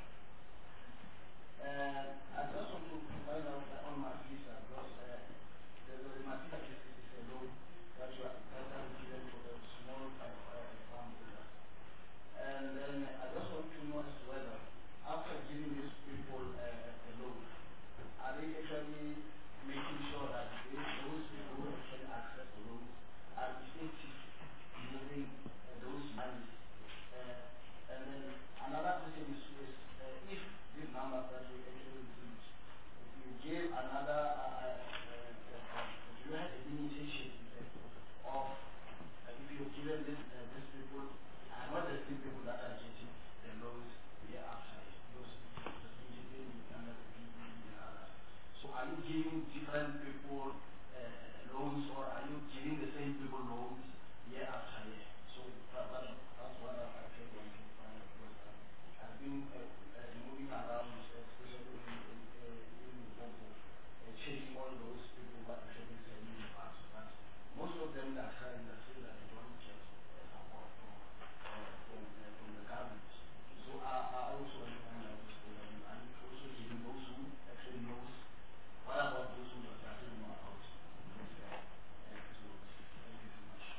Uh, I just want to find out uh, on my visa because uh, the, the, my visa is, is a loan that you are that are given for the small uh, farm holders. And then I just want to know as to whether after giving these people uh, a loan, are they actually making sure that they, those people who actually access the loans are effective in moving uh, those monies? Uh, and then another question is, is uh, if these numbers that we actually received, if you gave another, uh, uh, uh, uh, do you have a limitation uh, of uh, if you've given this, uh, these people, and not the same people that are getting the loans year after year, those the engineering under the P D and others. So are you giving different people uh, loans, or are you giving the same people loans year after year? So that, that, that's what I actually want to find out, because uh, I've been uh, uh, moving around, especially in, in, uh, in Congo, uh, checking all those people who are actually selling the parts. But most of them that are trying to say that they don't get uh, support from, uh, from, uh, from the government. So I, I also want to find out this program. Are you also giving those who actually knows? What about those who are starting to know about this? Uh, uh, so thank you so much.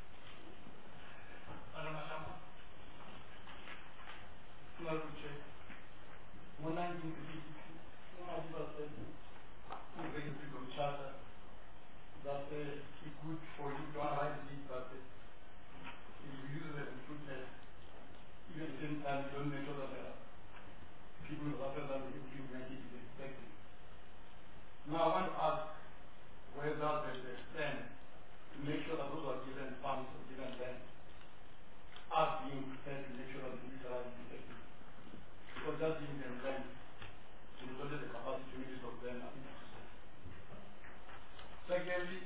Madam Ashampa. Honorable Chair. one nineteen fifty-six, Madiba said in the Freedom Charter that uh, it's good for you to analyze it, but uh, if you use it and put it, even at the same time, you don't make sure that there are people who are that the implement it is effective. Now I want to ask whether there's a plan to make sure that those who are given funds or given land are being prepared to make sure that the utilize it effectively. Because just giving them land to resolve the capacity to make use of them, I think it's necessary. Secondly,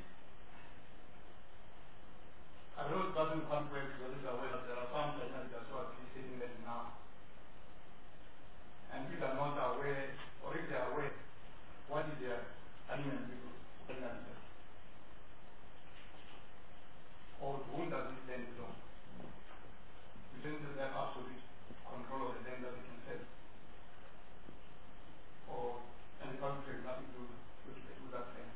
I know it doesn't come well because it's aware that there are some Chinese that are actually sitting there now. And people are not aware, or if they are aware, what is their animal people? Or whom does it land belong? We don't have absolute control of the land that they can sell. Or, and the public has nothing to do with, with that land.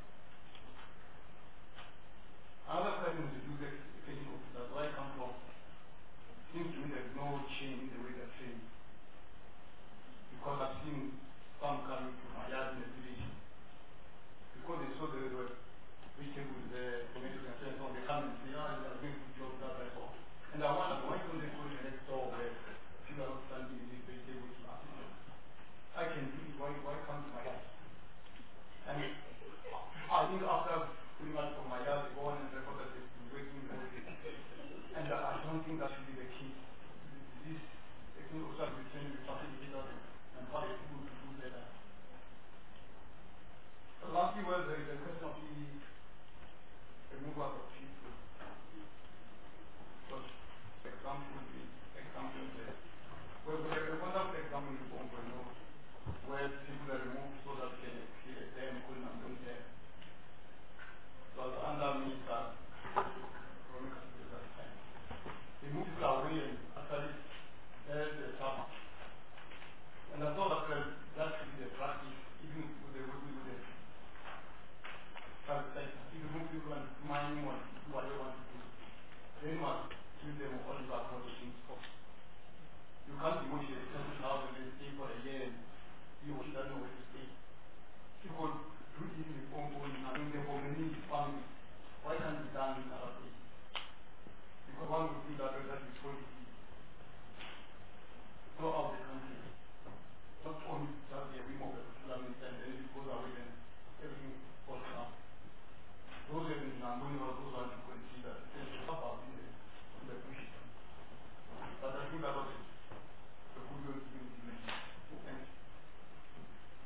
Another question is to do with executive officers. Where I come from, it seems to me there's no change in the way they're trained. Because I've seen some coming to my yard in the village. Because they saw there were vegetables there, tomatoes and so on, they come and say, oh, they are doing a good job, that I saw. And I wonder, why don't they go to the next door where people are not standing in these vegetables to ask them? I can do it, why, why come to my yard? And I think after pretty much from my yard, they go on and record that they've been working the whole day. And I don't think that should be the case. This, I think, also will train the facilitators and how they do to do better. Lastly, well, there is a question of the removal of people. Because example, the example there. Well, we have a wonderful example in Congo, you know, where people are removed so that they can them couldn't have done there. So under Minister Veronica at that time. They moved people away and actually there's the summer. And I thought that well, that should be the practice, even with the with the private sector. If you move people and mining one, do what they want to do, then must treat them all back what they think for. You can't demolish a expensive house and then stay for a year and you don't know where to stay. People do it in the Congo, I mean the Congolese families. Why can't it be done in other places? Because one would think that that is going to go out the country. Not only just the whim of a particular minister and then if it goes away then everything falls down. Those have been in Angola or those are to consider there's a stuff out in the, in the bush. But I think that was a good way to do it. Thank you.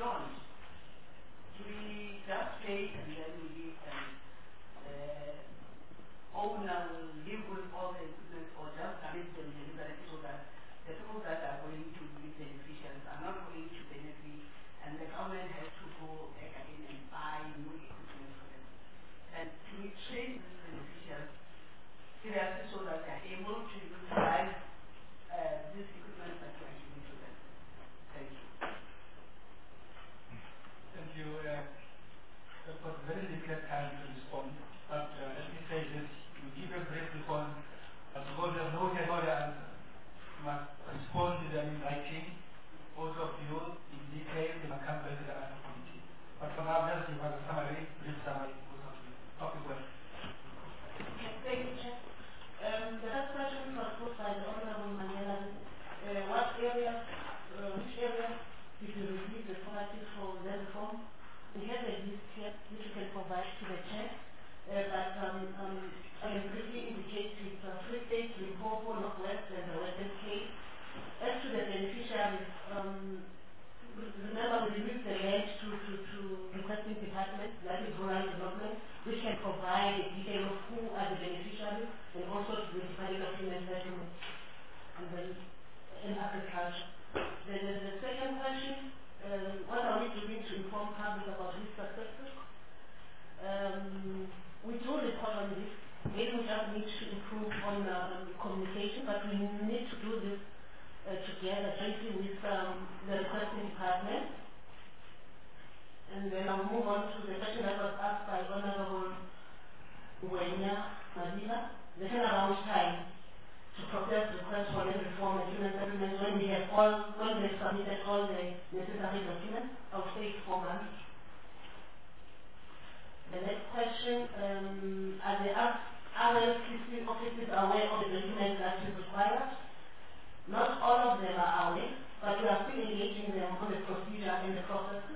don't. We just pay and then we leave and the owner will live with all the equipment or just commit them deliberately so that the people that are going to be beneficiaries are not going to benefit and the government has to go back again and buy new equipment for them. And we train these beneficiaries seriously so that they are able to utilize uh, this equipment that we are giving to them. Thank you. Thank you. Uh, that was a very difficult time to respond, but uh, let me say this, you give a brief response, but because you have no answer, you must respond to them in writing, both of you in detail, you must come back to the answer committee. But for now, just give us a summary, brief summary, both of you. Okay, well. Okay, thank you, Chair. Um, the first question was posed by the Honorable Mandela. Uh, what areas, uh, which areas did you review the poverty for the reform? We have a list here which you can provide to the Chair, uh, but um, um, I can briefly indicate it's uh, Free State, Limpopo, Northwest, and the Western Cape. As to the beneficiaries, um, remember we use the land to, to, to requesting departments, that is rural development, which can provide a detail of who are the beneficiaries and also to the Department of Human Settlement and then in agriculture. Then the, the second question, um, what are we doing to inform public about these successes? Um, we do report on this. Maybe we just need to improve on uh, communication, but we need to do this uh, together jointly with um, the requesting department. And then I'll move on to the question that was asked by Honorable Wenya Madila. The turnaround time to process requests for land reform and human settlements when we have all, when we have submitted all the necessary documents, I'll say four months. The next question, um, are the other offices aware of the documents that is required? Not all of them are aware, but we are still engaging them on the procedure and the processes.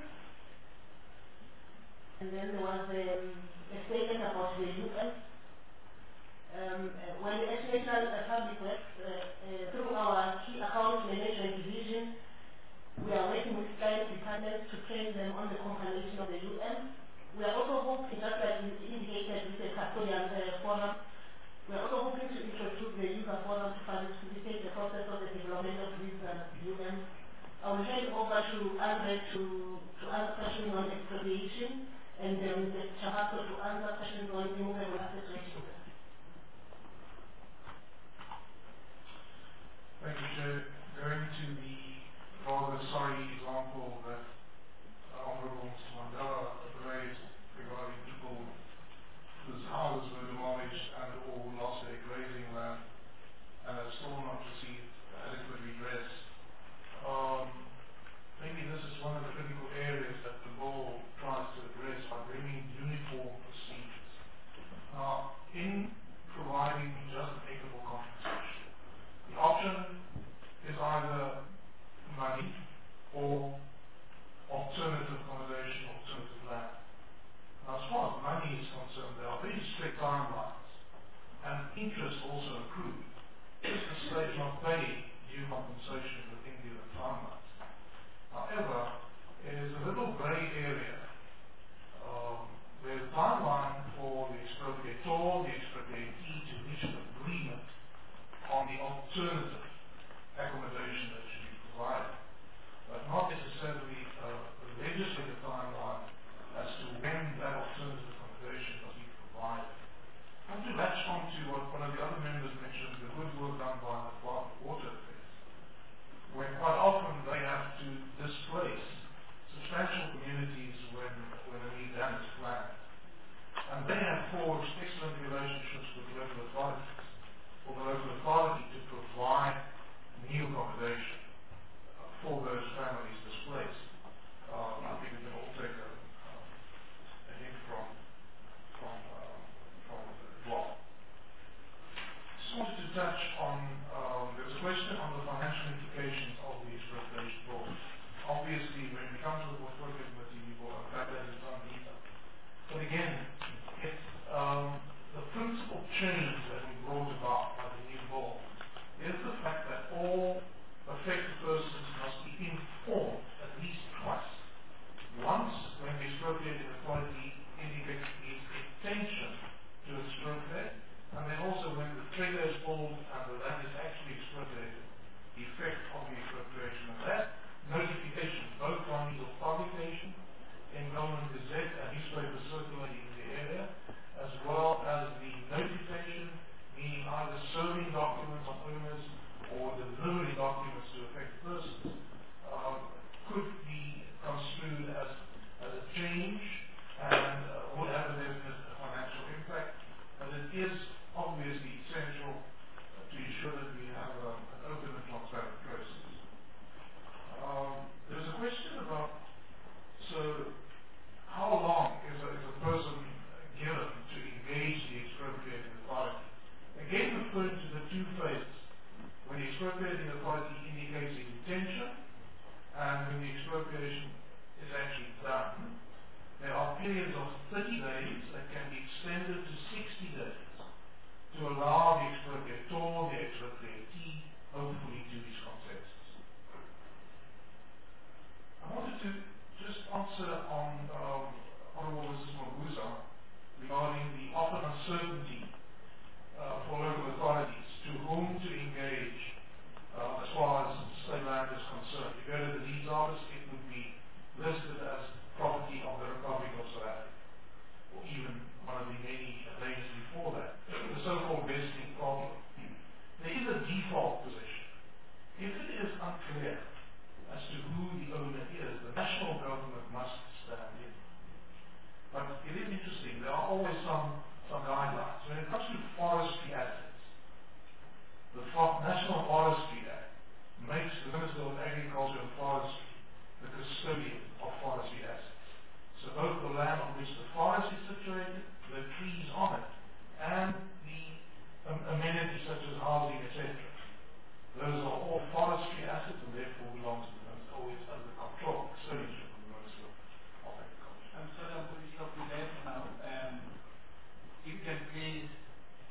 And then there was um, a statement about the U N. Um, uh, when the International uh, Public Works, uh, uh, through our key account management division, we are working with client departments to train them on the compilation of the U M. We are also hoping, just like we indicated with the custodian uh, forum, we are also hoping to introduce the user forum to facilitate the process of the development of these uh, U M. I will hand over to Andre to, to answer questions on expropriation and then um, Chabato to answer questions on immovable asset ratio. Thank you, Chair. Going to the rather sorry example that uh, Honourable Mister Mandela raised regarding people whose houses were demolished and all lost their grazing land and have still not received adequate redress. Um, maybe this is one of the critical areas that the law tries to address by bringing uniform procedures. Now, in providing just and equitable compensation, the option is either money or alternative accommodation, alternative land. Now, as far as money is concerned, there are very strict timelines, and interest also accrued. If the state not pay due compensation within given timelines. However, there is a little grey area. Um, there's a timeline for the expropriator, the expropriatee to reach an agreement on the alternative accommodation that should be provided, but not necessarily a, a legislative timeline as to when that alternative accommodation must be provided. I want to latch on to what one of the other members mentioned, the good work done by the Department of Water Affairs, when quite often they have to displace substantial communities when, when they need damaged land. And they have forged excellent relationships with local authorities, for the local authority to provide new accommodation uh, for those families displaced. Uh, I think we can all take a, uh, a hint from from uh, from the law. Just wanted to touch on um, there was a question on the financial implications of the expropriation law. Obviously, when we come to the portfolio committee, we will unpack that in some detail. But again, it's um, the principal change that we brought about by the new law is the fact that all affected persons must be informed at least twice So, how long is a, is a person given to engage the expropriating authority? Again, referring to the two phases. When the expropriating authority indicates intention, and when the expropriation is actually done, there are periods of thirty days that can be extended to sixty days to allow the expropriator, the expropriatee, hopefully to reach consensus. I wanted to just answer on um, Honorable Missus Mabuza regarding the often uncertainty uh, for local authorities to whom to engage uh, as far as state land is concerned. If you go to the deeds office, it would be listed as property of the Republic of South Africa, or even one of the many names before that, the so-called vesting problem. There is a default position. If it is unclear as to who the owner is, the national government must stand in. But it is interesting, there are always some, some guidelines. When it comes to forestry assets, the Fo- National Forestry Act makes the Minister of Agriculture and Forestry the custodian of forestry assets. So both the land on which the forest is situated, the trees on it, and the um, amenities such as housing, et cetera. Those are all forestry assets and therefore belong to the Minister, always under the control, custodianship of the Minister of Agriculture. I'm sorry, I'm going to stop you there for now. Um, if you can please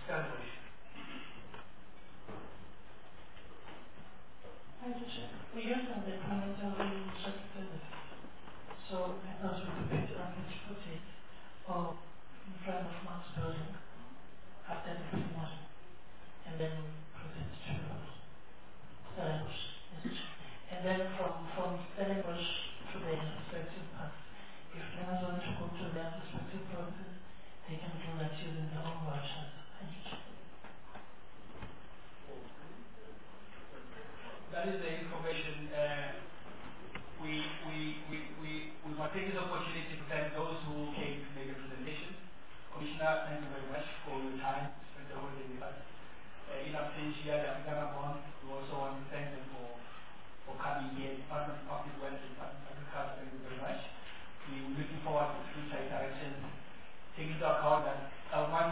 Stanley. Thank you, Chair. We use an implementary representative. So as we debate on page forty-eight, or in front of Mark's building, after the morning, and then proceed to Stellenbosch. And then from, from Stellenbosch to their respective parts, if members want to go to their respective provinces, they can do that using their own vouchers. Thank you. That is the information. Uh, we, we, we, we, we might take this opportunity to thank those who came to make a presentation. Commissioner, thank you very much for your time spent the whole day with us. Uh, in absentia, the African Bond, we also want to thank them for, for coming here. Department of Public Welfare, Department of Agriculture, thank you very much. We're looking forward to future interactions, taking into account that our money